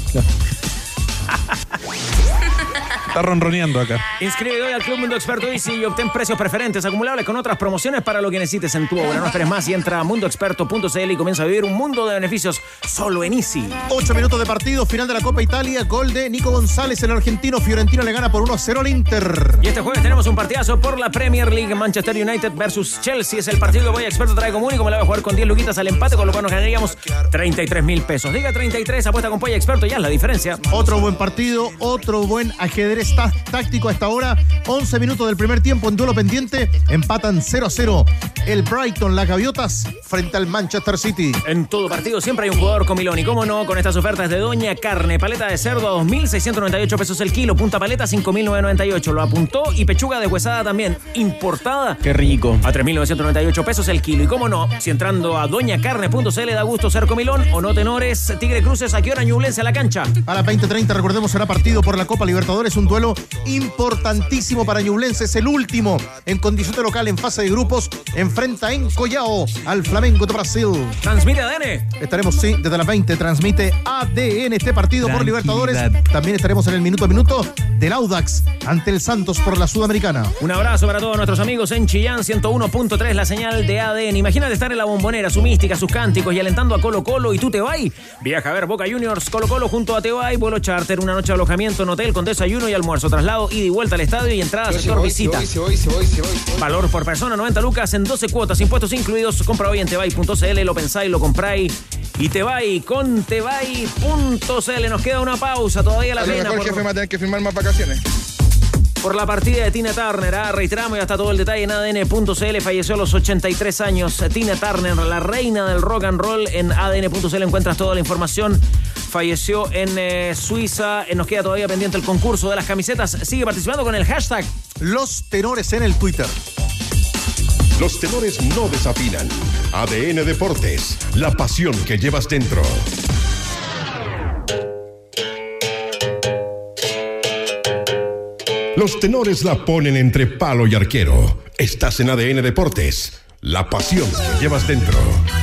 Está ronroneando acá. Inscríbete hoy al Club Mundo Experto Easy y obtén precios preferentes acumulables con otras promociones para lo que necesites en tu obra. No esperes más y entra a mundo experto punto c l y comienza a vivir un mundo de beneficios solo en Easy. Ocho minutos de partido, final de la Copa Italia, gol de Nico González, el argentino. Fiorentina le gana por uno a cero al Inter. Y este jueves tenemos un partidazo por la Premier League. Manchester United versus Chelsea es el partido que Voy Experto trae común y como la va a jugar con diez luquitas al empate, con lo cual nos ganaríamos treinta y tres mil pesos. Diga treinta y tres, apuesta con Polla Experto, ya es la diferencia. Otro buen partido, otro buen ajedrez tá- táctico hasta ahora. once minutos del primer tiempo en duelo pendiente. Empatan cero a cero el Brighton, las Gaviotas, frente al Manchester City. En todo partido siempre hay un jugador comilón. Y cómo no, con estas ofertas de Doña Carne. Paleta de cerdo a dos mil seiscientos noventa y ocho pesos el kilo. Punta paleta cinco mil novecientos noventa y ocho. Lo apuntó. Y pechuga deshuesada también, importada. Qué rico. A tres mil novecientos noventa y ocho pesos el kilo. Y cómo no, si entrando a doña carne punto c l da gusto ser comilón o no tenores. Tigre Cruces, ¿a qué hora Ñublense a la cancha? A las veinte treinta, recordemos, será partido por la Copa Libertadores. Un duelo importantísimo para Ñublense. Es el último en condición de local en fase de grupos. Enfrenta en Collao al Flamengo de Brasil. Transmite A D N. Estaremos, sí, desde las veinte. Transmite A D N este partido por Libertadores. Tranquilidad. También estaremos en el minuto a minuto del Audax ante el Santos por la Sudamericana. Un abrazo para todos nuestros amigos en Chillán, ciento uno punto tres, la señal de A D N. Imagínate estar en la Bombonera, su mística, sus cánticos y alentando a Colo Colo y tú te vas. Viaja a ver Boca Juniors, Colo Colo junto a Tebay, vuelo charter, una noche de alojamiento en hotel con desayuno y almuerzo, traslado, ida y vuelta al estadio y entrada a sector visita. Valor por persona, noventa lucas en doce cuotas, impuestos incluidos. Compra hoy en tebay punto c l, lo pensáis, lo compráis y Tebay con tebay punto c l. Nos queda una pausa, todavía la A lo pena. mejor por- el jefe va a tener que firmar más vacaciones. por la partida de Tina Turner. Ah, reiteramos, y hasta todo el detalle en A D N punto C L. Falleció a los ochenta y tres años. Tina Turner, la reina del rock and roll. En A D N punto C L encuentras toda la información. Falleció en eh, Suiza. Eh, nos queda todavía pendiente el concurso de las camisetas. Sigue participando con el hashtag Los Tenores en el Twitter. Los tenores no desafinan. A D N Deportes, la pasión que llevas dentro. Los tenores la ponen entre palo y arquero. Estás en A D N Deportes, la pasión que llevas dentro.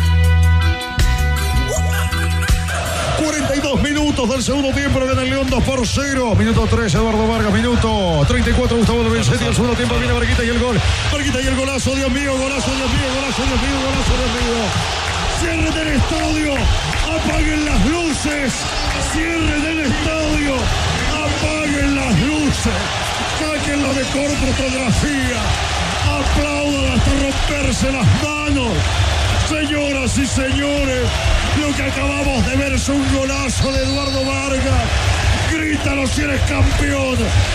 cuarenta y dos minutos del segundo tiempo, gana el León dos por cero. Minuto tres, Eduardo Vargas. Minuto treinta y cuatro, Gustavo Lorenzetti. El segundo tiempo viene Barquita y el gol. Barquita y el golazo, Dios mío, golazo, Dios mío, golazo, Dios mío, golazo, Dios mío. Cierren del estadio, apaguen las luces. Cierren del estadio, apaguen las luces. Sáquenlo de corto fotografía. Aplaudan hasta romperse las manos. Señoras y señores, lo que acabamos de ver es un golazo de Eduardo Vargas. Grítalo si eres campeón.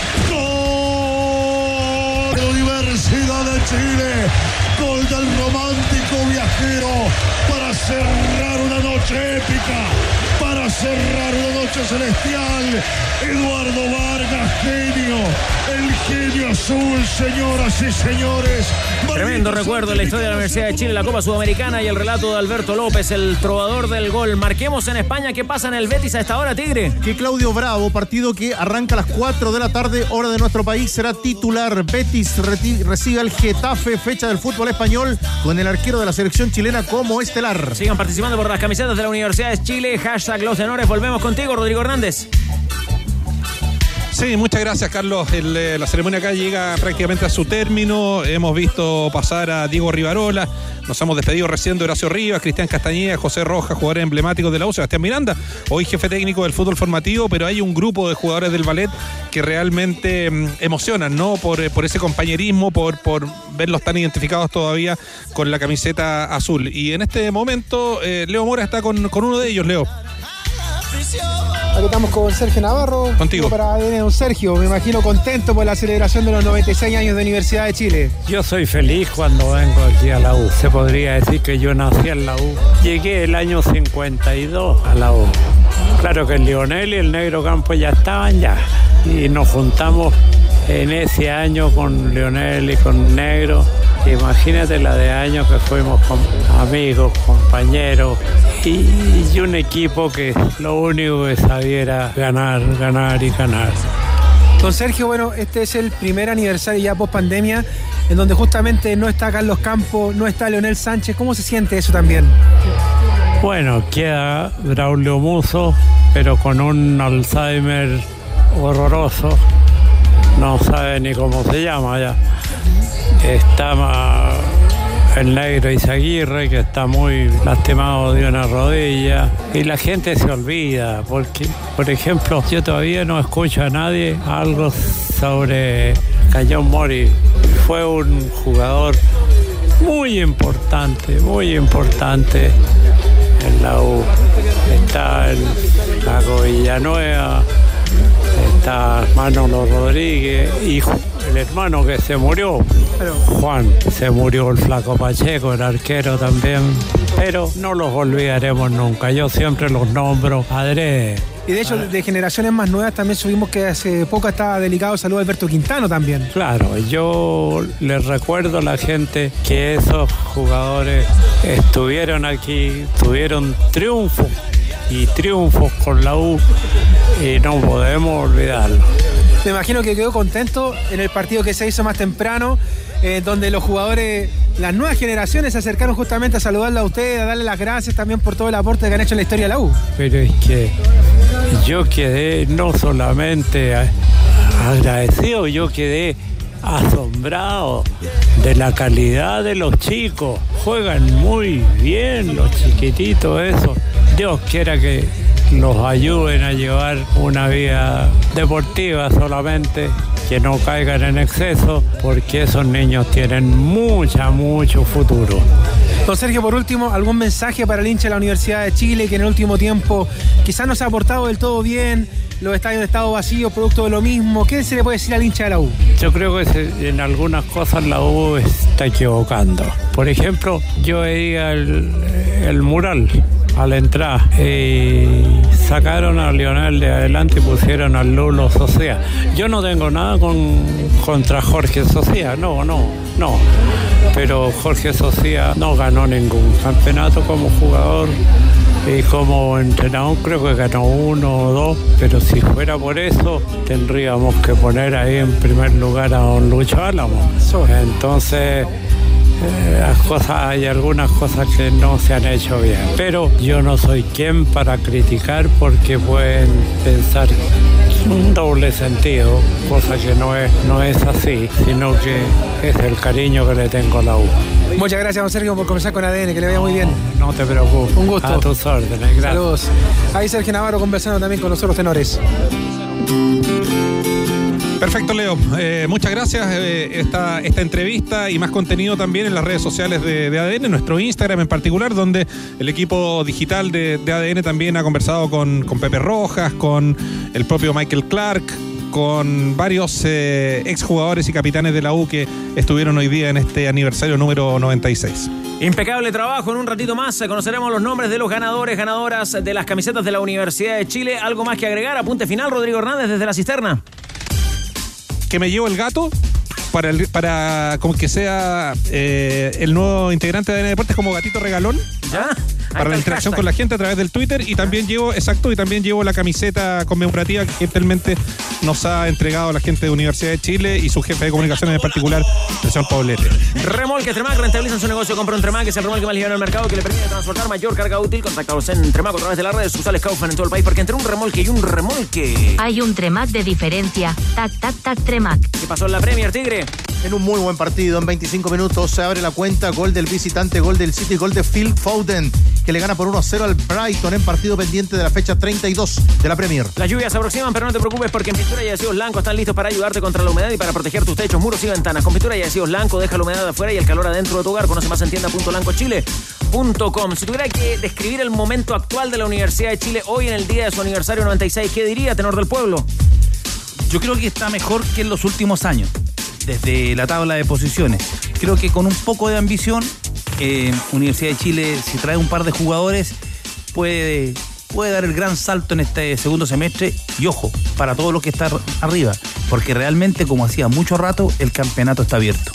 ¡Gol! Universidad de Chile. Gol del romántico viajero para cerrar una noche épica, para cerrar una noche celestial. Eduardo Vargas, genio, el genio azul, señoras y señores. Tremendo recuerdo en la historia de la Universidad de Chile, la Copa Sudamericana y el relato de Alberto López, el trovador del gol. Marquemos en España. ¿Qué pasa en el Betis a esta hora, Tigre? Que Claudio Bravo, partido que arranca a las cuatro de la tarde, hora de nuestro país, será titular. Betis reti- recibe al Getafe, fecha del fútbol español, con el arquero de la selección chilena como estelar. Sigan participando por las camisetas de la Universidad de Chile. Hashtag Los Tenores. Volvemos contigo, Rodrigo Hernández. Sí, muchas gracias, Carlos. El, eh, la ceremonia acá llega prácticamente a su término. Hemos visto pasar a Diego Rivarola. Nos hemos despedido recién de Horacio Rivas, Cristian Castañeda, José Rojas, jugadores emblemáticos de la U, Sebastián Miranda, hoy jefe técnico del fútbol formativo, pero hay un grupo de jugadores del ballet que realmente mm, emocionan, ¿no? Por, por ese compañerismo, por, por verlos tan identificados todavía con la camiseta azul. Y en este momento, eh, Leo Mora está con, con uno de ellos, Leo. Aquí estamos con Sergio Navarro. Contigo. Para A D N, don Sergio, me imagino contento por la celebración de los noventa y seis años de Universidad de Chile. Yo soy feliz cuando vengo aquí a la U. Se podría decir que yo nací en la U. Llegué el año cincuenta y dos a la U. Claro que el Lionel y el Negro Campo ya estaban ya. Y nos juntamos en ese año con Lionel y con Negro. Imagínate la de años que fuimos con amigos, compañeros y, y un equipo que lo único que sabía era ganar, ganar y ganar. Don Sergio, bueno, este es el primer aniversario ya post pandemia, en donde justamente no está Carlos Campos, no está Leonel Sánchez. ¿Cómo se siente eso también? Bueno, queda Braulio Musso, pero con un Alzheimer horroroso. No sabe ni cómo se llama ya. Está el Negro Izaguirre, que está muy lastimado de una rodilla. Y la gente se olvida, porque, por ejemplo, yo todavía no escucho a nadie algo sobre Cayón Mori. Fue un jugador muy importante, muy importante en la U. Está el Lago Villanueva, está Manolo Rodríguez y el hermano que se murió, Juan, se murió el Flaco Pacheco, el arquero también, pero no los olvidaremos nunca, yo siempre los nombro adrede. Y de hecho, de generaciones más nuevas también subimos que hace poco estaba delicado salud Alberto Quintano también. Claro, yo les recuerdo a la gente que esos jugadores estuvieron aquí, tuvieron triunfos y triunfos con la U y no podemos olvidarlo. Me imagino que quedó contento en el partido que se hizo más temprano, eh, donde los jugadores, las nuevas generaciones se acercaron justamente a saludarla a ustedes, a darle las gracias también por todo el aporte que han hecho en la historia de la U. Pero es que yo quedé no solamente agradecido, yo quedé asombrado de la calidad de los chicos. Juegan muy bien los chiquititos esos. Dios quiera que los ayuden a llevar una vida deportiva solamente, que no caigan en exceso, porque esos niños tienen mucha, mucho futuro. Don Sergio, por último, ¿algún mensaje para el hincha de la Universidad de Chile que en el último tiempo quizás no se ha portado del todo bien, los estadios han estado vacíos, producto de lo mismo. ¿Qué se le puede decir al hincha de la U? Yo creo que se- en algunas cosas la U está equivocando. Por ejemplo, yo veía el, el mural a la entrada y sacaron a Lionel de adelante y pusieron al Lulo Socia. Yo no tengo nada con, contra Jorge Socia, no, no, no. Pero Jorge Socia no ganó ningún campeonato como jugador y como entrenador creo que ganó uno o dos, pero si fuera por eso tendríamos que poner ahí en primer lugar a don Lucho Álamo. Entonces eh, las cosas, hay algunas cosas que no se han hecho bien, pero yo no soy quien para criticar porque pueden pensar un doble sentido, cosa que no es, no es así, sino que es el cariño que le tengo a la U. Muchas gracias, don Sergio, por conversar con A D N, que le vaya muy bien. No te preocupes. Un gusto. A tus órdenes, gracias. Saludos. Ahí Sergio Navarro conversando también con nosotros, tenores. Perfecto, Leo. Eh, muchas gracias. Eh, esta, esta entrevista y más contenido también en las redes sociales de, de A D N, nuestro Instagram en particular, donde el equipo digital de, de A D N también ha conversado con, con Pepe Rojas, con el propio Michael Clark, con varios eh, exjugadores y capitanes de la U que estuvieron hoy día en este aniversario número noventa y seis. Impecable trabajo. En un ratito más conoceremos los nombres de los ganadores, ganadoras de las camisetas de la Universidad de Chile. ¿Algo más que agregar? Apunte final, Rodrigo Hernández desde la cisterna. Que me llevo el gato para, el, para como que sea eh, el nuevo integrante de A D N Deportes como gatito regalón. ¿Ya? Para la interacción con la gente a través del Twitter y también llevo, exacto, y también llevo la camiseta conmemorativa que gentilmente nos ha entregado la gente de Universidad de Chile y su jefe de comunicaciones en particular, el señor Poblete. Remolque Tremac, rentabilizan su negocio, compra un Tremac, es el remolque más ligero en el mercado que le permite transportar mayor carga útil. Contáctalos en Tremac a través de las redes sociales Kaufman en todo el país, porque entre un remolque y un remolque hay un Tremac de diferencia. Tac, tac, tac, Tremac. ¿Qué pasó en la Premier, Tigre? En un muy buen partido, en veinticinco minutos se abre la cuenta, gol del visitante, gol del City, gol de Phil Foden, que le gana por uno a cero al Brighton en partido pendiente de la fecha treinta y dos de la Premier. Las lluvias se aproximan, pero no te preocupes porque en Pintura y Adhesivos Blanco están listos para ayudarte contra la humedad y para proteger tus techos, muros y ventanas. Con Pintura y Adhesivos Blanco deja la humedad afuera y el calor adentro de tu hogar. Conoce más en tienda punto blanco chile punto com. Si tuviera que describir el momento actual de la Universidad de Chile hoy en el día de su aniversario noventa y seis, ¿qué diría, tenor del pueblo? Yo creo que está mejor que en los últimos años, desde la tabla de posiciones. Creo que con un poco de ambición, eh, Universidad de Chile, si trae un par de jugadores, puede, puede dar el gran salto en este segundo semestre. Y ojo, para todos los que están arriba, porque realmente, como hacía mucho rato, el campeonato está abierto.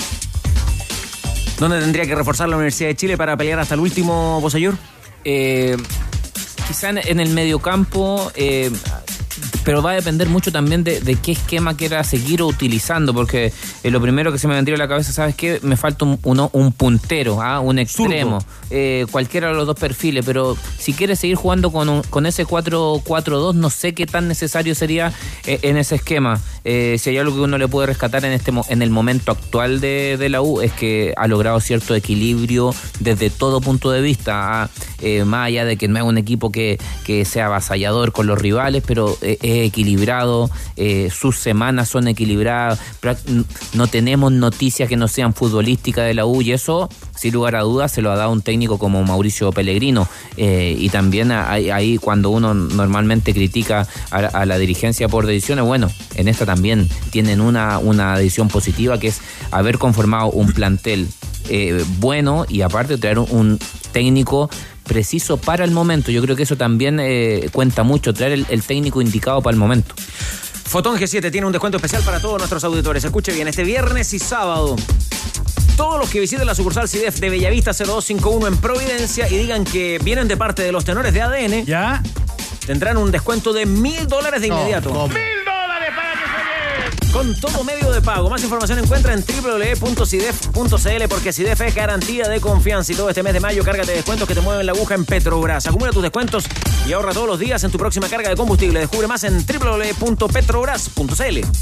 ¿Dónde tendría que reforzar la Universidad de Chile para pelear hasta el último, Bosellur? Eh, quizá en, en el mediocampo, eh, pero va a depender mucho también de, de qué esquema quiera seguir utilizando, porque eh, lo primero que se me vendría a la cabeza, ¿sabes qué? Me falta un, uno, un puntero, ¿ah? un extremo, eh, cualquiera de los dos perfiles, pero si quiere seguir jugando con, un, con ese cuatro cuatro dos, no sé qué tan necesario sería eh, en ese esquema. Eh, si hay algo que uno le puede rescatar en este en el momento actual de, de la U, es que ha logrado cierto equilibrio desde todo punto de vista, ¿ah? eh, más allá de que no es un equipo que, que sea avasallador con los rivales, pero eh, es equilibrado, eh, sus semanas son equilibradas, no tenemos noticias que no sean futbolísticas de la U, y eso, sin lugar a dudas, se lo ha dado un técnico como Mauricio Pellegrino, eh, y también ahí, ahí cuando uno normalmente critica a, a la dirigencia por decisiones, bueno, en esta también tienen una, una decisión positiva, que es haber conformado un plantel eh, bueno, y aparte traer un, un técnico preciso para el momento. Yo creo que eso también eh, cuenta mucho, traer el, el técnico indicado para el momento. Fotón G siete tiene un descuento especial para todos nuestros auditores. Escuche bien, este viernes y sábado, todos los que visiten la sucursal C I D E F de Bellavista cero dos cinco uno en Providencia y digan que vienen de parte de los tenores de A D N, ¿ya? Tendrán un descuento de mil dólares de inmediato. No, ¡Mil dólares para que se lleve! Con todo medio de pago. Más información encuentra en doble u doble u doble u punto cidef punto c l, porque C I D E F es garantía de confianza. Y todo este mes de mayo, cárgate de descuentos que te mueven la aguja en Petrobras. Acumula tus descuentos y ahorra todos los días en tu próxima carga de combustible. Descubre más en doble u doble u doble u punto petrobras punto c l.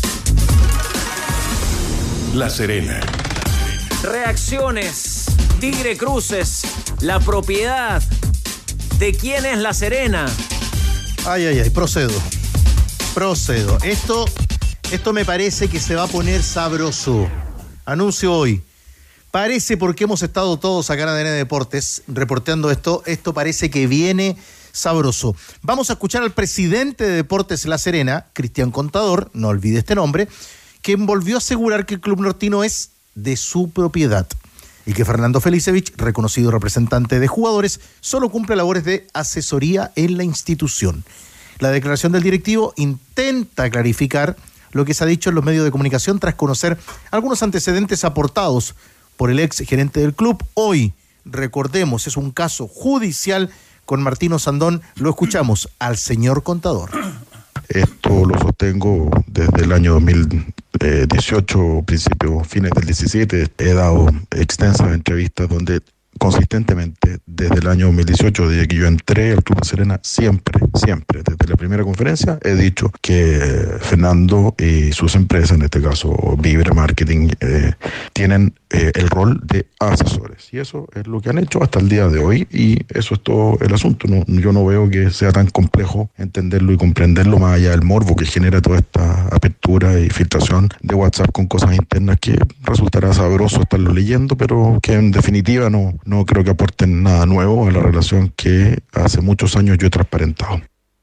La Serena. Reacciones. Tigre Cruces. La propiedad. ¿De quién es La Serena? Ay, ay, ay, procedo. Procedo. Esto, esto me parece que se va a poner sabroso. Anuncio hoy. Parece, porque hemos estado todos acá en A D N Deportes reporteando esto, esto parece que viene sabroso. Vamos a escuchar al presidente de Deportes La Serena, Cristian Contador, no olvide este nombre, quien volvió a asegurar que el club nortino es de su propiedad y que Fernando Felicevich, reconocido representante de jugadores, solo cumple labores de asesoría en la institución. La declaración del directivo intenta clarificar lo que se ha dicho en los medios de comunicación tras conocer algunos antecedentes aportados por el ex gerente del club. Hoy, recordemos, es un caso judicial con Martino Sandón. Lo escuchamos al señor Contador. Esto lo sostengo desde el año dos mil dieciocho, principios, fines del diecisiete. He dado extensas entrevistas donde consistentemente desde el año dos mil dieciocho, desde que yo entré al Club La Serena, siempre, siempre, desde la primera conferencia, he dicho que Fernando y sus empresas, en este caso Vibra Marketing, eh, tienen eh, el rol de asesores. Y eso es lo que han hecho hasta el día de hoy, y eso es todo el asunto. No, yo no veo que sea tan complejo entenderlo y comprenderlo, más allá del morbo que genera toda esta apertura y filtración de WhatsApp con cosas internas que resultará sabroso estarlo leyendo, pero que en definitiva no No creo que aporten nada nuevo a la relación que hace muchos años yo he transparentado.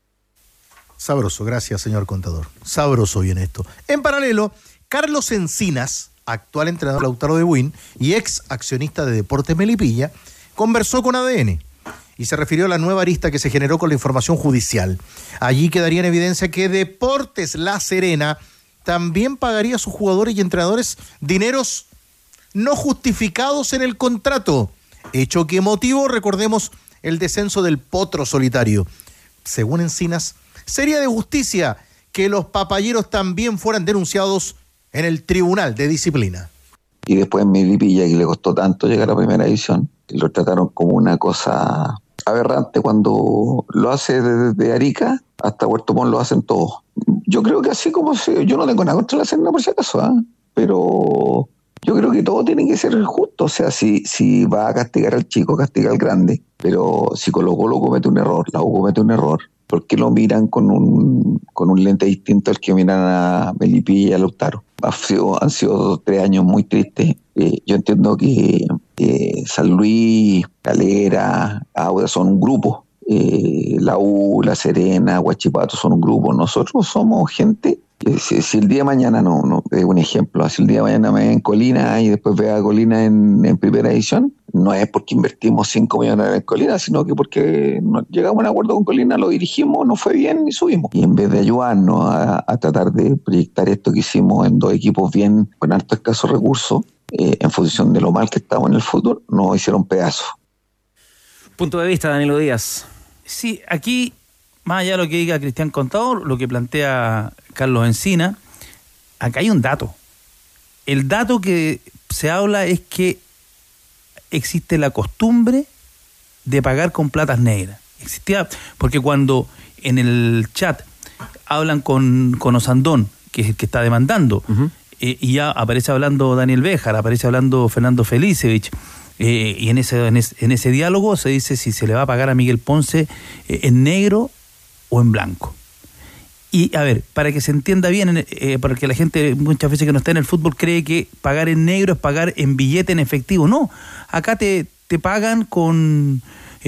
Sabroso, gracias, señor Contador. Sabroso bien esto. En paralelo, Carlos Encinas, actual entrenador de Lautaro de Buin y ex accionista de Deportes Melipilla, conversó con A D N y se refirió a la nueva arista que se generó con la información judicial. Allí quedaría en evidencia que Deportes La Serena también pagaría a sus jugadores y entrenadores dineros no justificados en el contrato, hecho que motivó, recordemos, el descenso del Potro Solitario. Según Encinas, sería de justicia que los papayeros también fueran denunciados en el Tribunal de Disciplina. Y después Melipilla, que le costó tanto llegar a primera división, lo trataron como una cosa aberrante cuando lo hace desde Arica hasta Puerto Montt, lo hacen todos. Yo creo que así como se... Yo no tengo nada contra la Serena por si acaso, ¿eh? Pero... yo creo que todo tiene que ser justo. O sea, si, si va a castigar al chico, castiga al grande. Pero si Colo Colo comete un error, la U comete un error, ¿por qué lo miran con un con un lente distinto al que miran a Melipilla y a Lautaro? Ha sido, han sido tres años muy tristes. Eh, yo entiendo que eh, San Luis, Calera, Auda son un grupo. Eh, la U, La Serena, Huachipato son un grupo. Nosotros somos gente... Si, si el día de mañana, no, no, es un ejemplo, si el día de mañana me ven en Colina y después veo a Colina en, en primera edición, no es porque invertimos cinco millones en Colina, sino que porque no, llegamos a un acuerdo con Colina, lo dirigimos, nos fue bien y subimos. Y en vez de ayudarnos a, a tratar de proyectar esto que hicimos en dos equipos bien, con altos escasos recursos, eh, en función de lo mal que estamos en el fútbol, nos hicieron pedazos. Punto de vista, Danilo Díaz. Sí, aquí... más allá de lo que diga Cristian Contador, lo que plantea Carlos Encina, acá hay un dato. El dato que se habla es que existe la costumbre de pagar con platas negras. Existía, porque cuando en el chat hablan con, con Osandón, que es el que está demandando, uh-huh. eh, y ya aparece hablando Daniel Béjar, aparece hablando Fernando Felicevich, eh, y en ese, en, ese, en ese diálogo se dice si se le va a pagar a Miguel Ponce eh, en negro o en blanco. Y a ver, para que se entienda bien, eh, para que la gente muchas veces que no está en el fútbol cree que pagar en negro es pagar en billete en efectivo. No, acá te, te pagan con,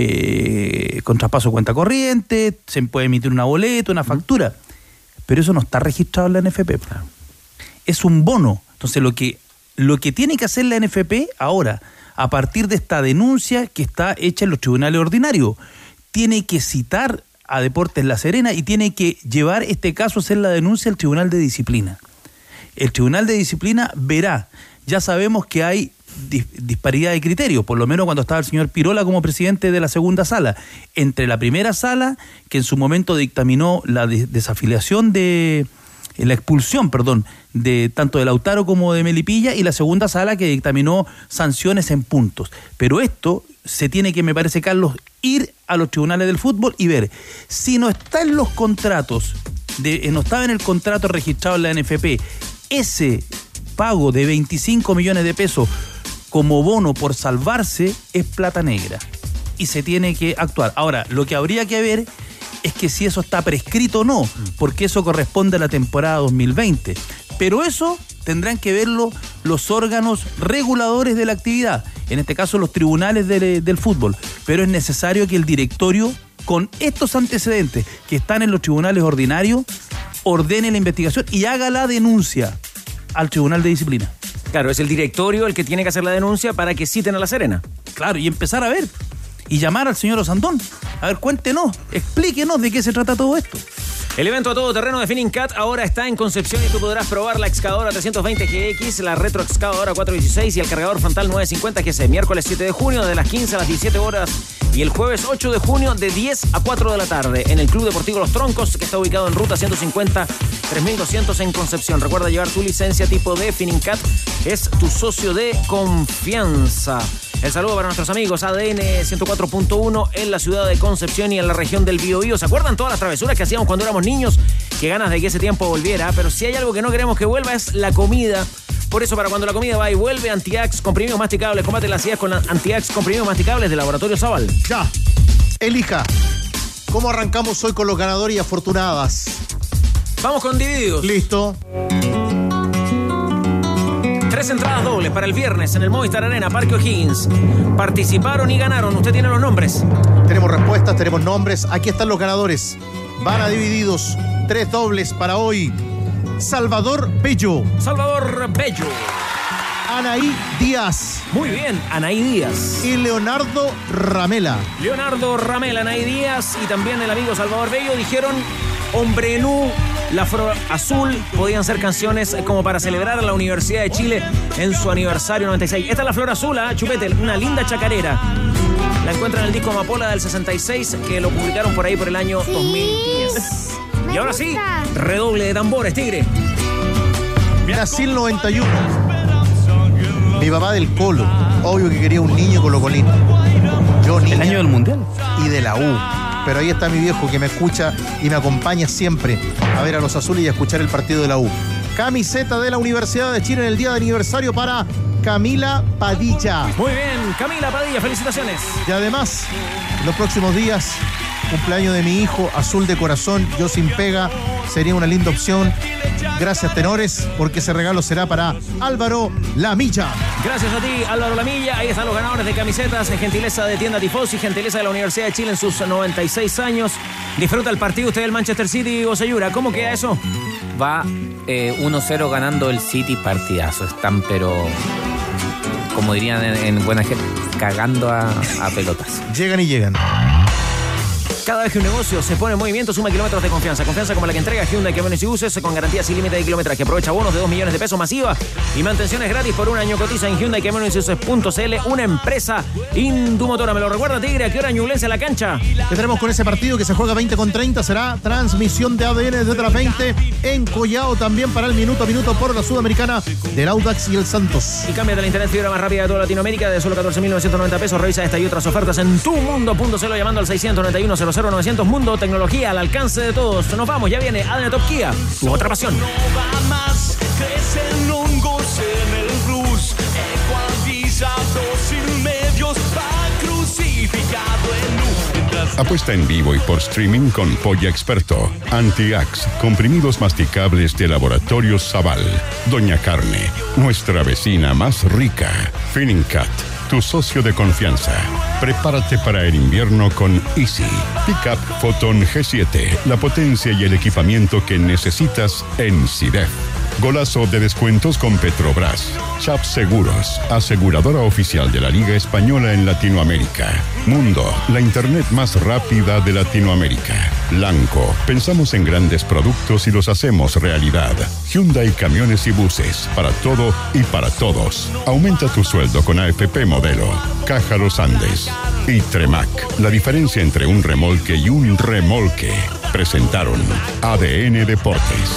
eh, con traspaso de cuenta corriente, se puede emitir una boleta, una factura, pero eso no está registrado en la N F P. Es un bono. Entonces lo que, lo que tiene que hacer la N F P ahora, a partir de esta denuncia que está hecha en los tribunales ordinarios, tiene que citar a Deportes La Serena y tiene que llevar este caso a hacer la denuncia al Tribunal de Disciplina. El Tribunal de Disciplina verá, ya sabemos que hay dis- disparidad de criterios, por lo menos cuando estaba el señor Pirola como presidente de la segunda sala, entre la primera sala, que en su momento dictaminó la de- desafiliación de, eh, la expulsión, perdón, de tanto de Lautaro como de Melipilla, y la segunda sala que dictaminó sanciones en puntos. Pero esto se tiene que, me parece, Carlos, ir a los tribunales del fútbol y ver si no está en los contratos, de, no estaba en el contrato registrado en la N F P, ese pago de veinticinco millones de pesos como bono por salvarse es plata negra y se tiene que actuar. Ahora, lo que habría que ver es que si eso está prescrito o no, porque eso corresponde a la temporada dos mil veinte. Pero eso tendrán que verlo los órganos reguladores de la actividad, en este caso los tribunales de, del fútbol. Pero es necesario que el directorio con estos antecedentes que están en los tribunales ordinarios, ordene la investigación y haga la denuncia al Tribunal de Disciplina. Claro, es el directorio el que tiene que hacer la denuncia para que citen a La Serena. Claro, y empezar a ver y llamar al señor Osandón. A ver, cuéntenos, explíquenos de qué se trata todo esto. El evento a todo terreno de Finincat ahora está en Concepción y tú podrás probar la excavadora trescientos veinte G X, la retro excavadora cuatrocientos dieciséis y el cargador frontal novecientos cincuenta G C. Miércoles siete de junio de las quince a las diecisiete horas y el jueves ocho de junio de diez a cuatro de la tarde en el Club Deportivo Los Troncos, que está ubicado en ruta ciento cincuenta, tres mil doscientos en Concepción. Recuerda llevar tu licencia tipo D. Finincat es tu socio de confianza. El saludo para nuestros amigos A D N ciento cuatro punto uno en la ciudad de Concepción y en la región del Biobío. ¿Se acuerdan todas las travesuras que hacíamos cuando éramos niños? Qué ganas de que ese tiempo volviera. Pero si hay algo que no queremos que vuelva es la comida. Por eso, para cuando la comida va y vuelve, Antiax comprimidos masticables. Combate la acidez con Antiax comprimidos masticables de Laboratorio Zaval. Ya. Elija. ¿Cómo arrancamos hoy con los ganadores y afortunadas? Vamos con divididos. Listo. Tres entradas dobles para el viernes en el Movistar Arena, Parque O'Higgins. Participaron y ganaron. ¿Usted tiene los nombres? Tenemos respuestas, tenemos nombres. Aquí están los ganadores. Van a divididos. Tres dobles para hoy. Salvador Bello. Salvador Bello. Anaí Díaz. Muy bien, Anaí Díaz. Y Leonardo Ramela. Leonardo Ramela, Anaí Díaz y también el amigo Salvador Bello dijeron Hombre Nu, La Flor Azul. Podían ser canciones como para celebrar a la Universidad de Chile en su aniversario noventa y seis. Esta es La Flor Azul, ¿eh? Chupete, una linda chacarera. La encuentran en el disco Amapola del sesenta y seis, que lo publicaron por ahí por el año sí, dos mil diez. Y ahora sí, redoble de tambores, Tigre. Brasil noventa y uno. Mi papá del Colo. Obvio que quería un niño colocolino. Yo niña. ¿El año del Mundial? Y de la U. Pero ahí está mi viejo que me escucha y me acompaña siempre a ver a los azules y a escuchar el partido de la U. Camiseta de la Universidad de Chile en el día de aniversario para Camila Padilla. Muy bien, Camila Padilla, felicitaciones. Y además, en los próximos días, cumpleaños de mi hijo, azul de corazón, yo sin pega, sería una linda opción. Gracias, tenores, porque ese regalo será para Álvaro Lamilla. Gracias a ti, Álvaro Lamilla. Ahí están los ganadores de camisetas, gentileza de Tienda Tifosi, gentileza de la Universidad de Chile en sus noventa y seis años. Disfruta el partido usted del Manchester City, Osayura. ¿Cómo queda eso? Va eh, uno cero ganando el City, partidazo. Están, pero, como dirían en, en buena gente, cagando a, a pelotas. Llegan y llegan. Cada vez que un negocio se pone en movimiento, suma kilómetros de confianza. Confianza como la que entrega Hyundai Camiones y Buses con garantías sin límite de kilometraje. Aprovecha bonos de dos millones de pesos masiva y mantenciones gratis por un año. Cotiza en Hyundai Camiones y Buses punto c l, una empresa Indumotora. ¿Me lo recuerda, Tigre? ¿A qué hora Ñublense a la cancha? ¿Qué tenemos con ese partido que se juega veinte con treinta? Será transmisión de A D N desde las veinte en Collao, también para el minuto a minuto por la Sudamericana del Audax y el Santos. Y cambia de la internet fibra más rápida de toda Latinoamérica de solo catorce mil novecientos noventa pesos. Revisa esta y otras ofertas en tu mundo punto c l llamando al seiscientos noventa y uno cero cero novecientos. Mundo, tecnología al alcance de todos. Nos vamos, ya viene A D N Top Kia, tu otra pasión. No va más, crecen hongos en el blues, ecualizado sin medios, va crucificado en luz. Apuesta en vivo y por streaming con Polla Experto. Antiax, comprimidos masticables de Laboratorio Zaval. Doña Carne, nuestra vecina más rica. Finincat, tu socio de confianza. Prepárate para el invierno con Easy. Pickup Photon G siete, la potencia y el equipamiento que necesitas en SIDEF. Golazo de descuentos con Petrobras. Chap Seguros, aseguradora oficial de la Liga Española en Latinoamérica. Mundo, la internet más rápida de Latinoamérica. Lanco, pensamos en grandes productos y los hacemos realidad. Hyundai Camiones y Buses, para todo y para todos. Aumenta tu sueldo con A F P Modelo. Caja Los Andes. Y Tremac, la diferencia entre un remolque y un remolque. Presentaron A D N Deportes.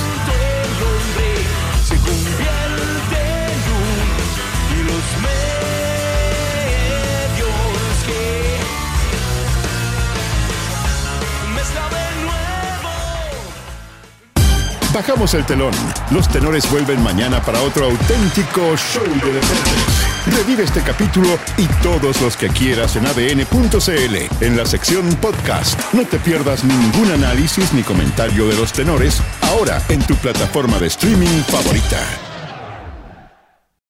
Bajamos el telón. Los tenores vuelven mañana para otro auténtico show de deportes. Revive este capítulo y todos los que quieras en A D N punto c l, en la sección podcast. No te pierdas ningún análisis ni comentario de los tenores, ahora en tu plataforma de streaming favorita.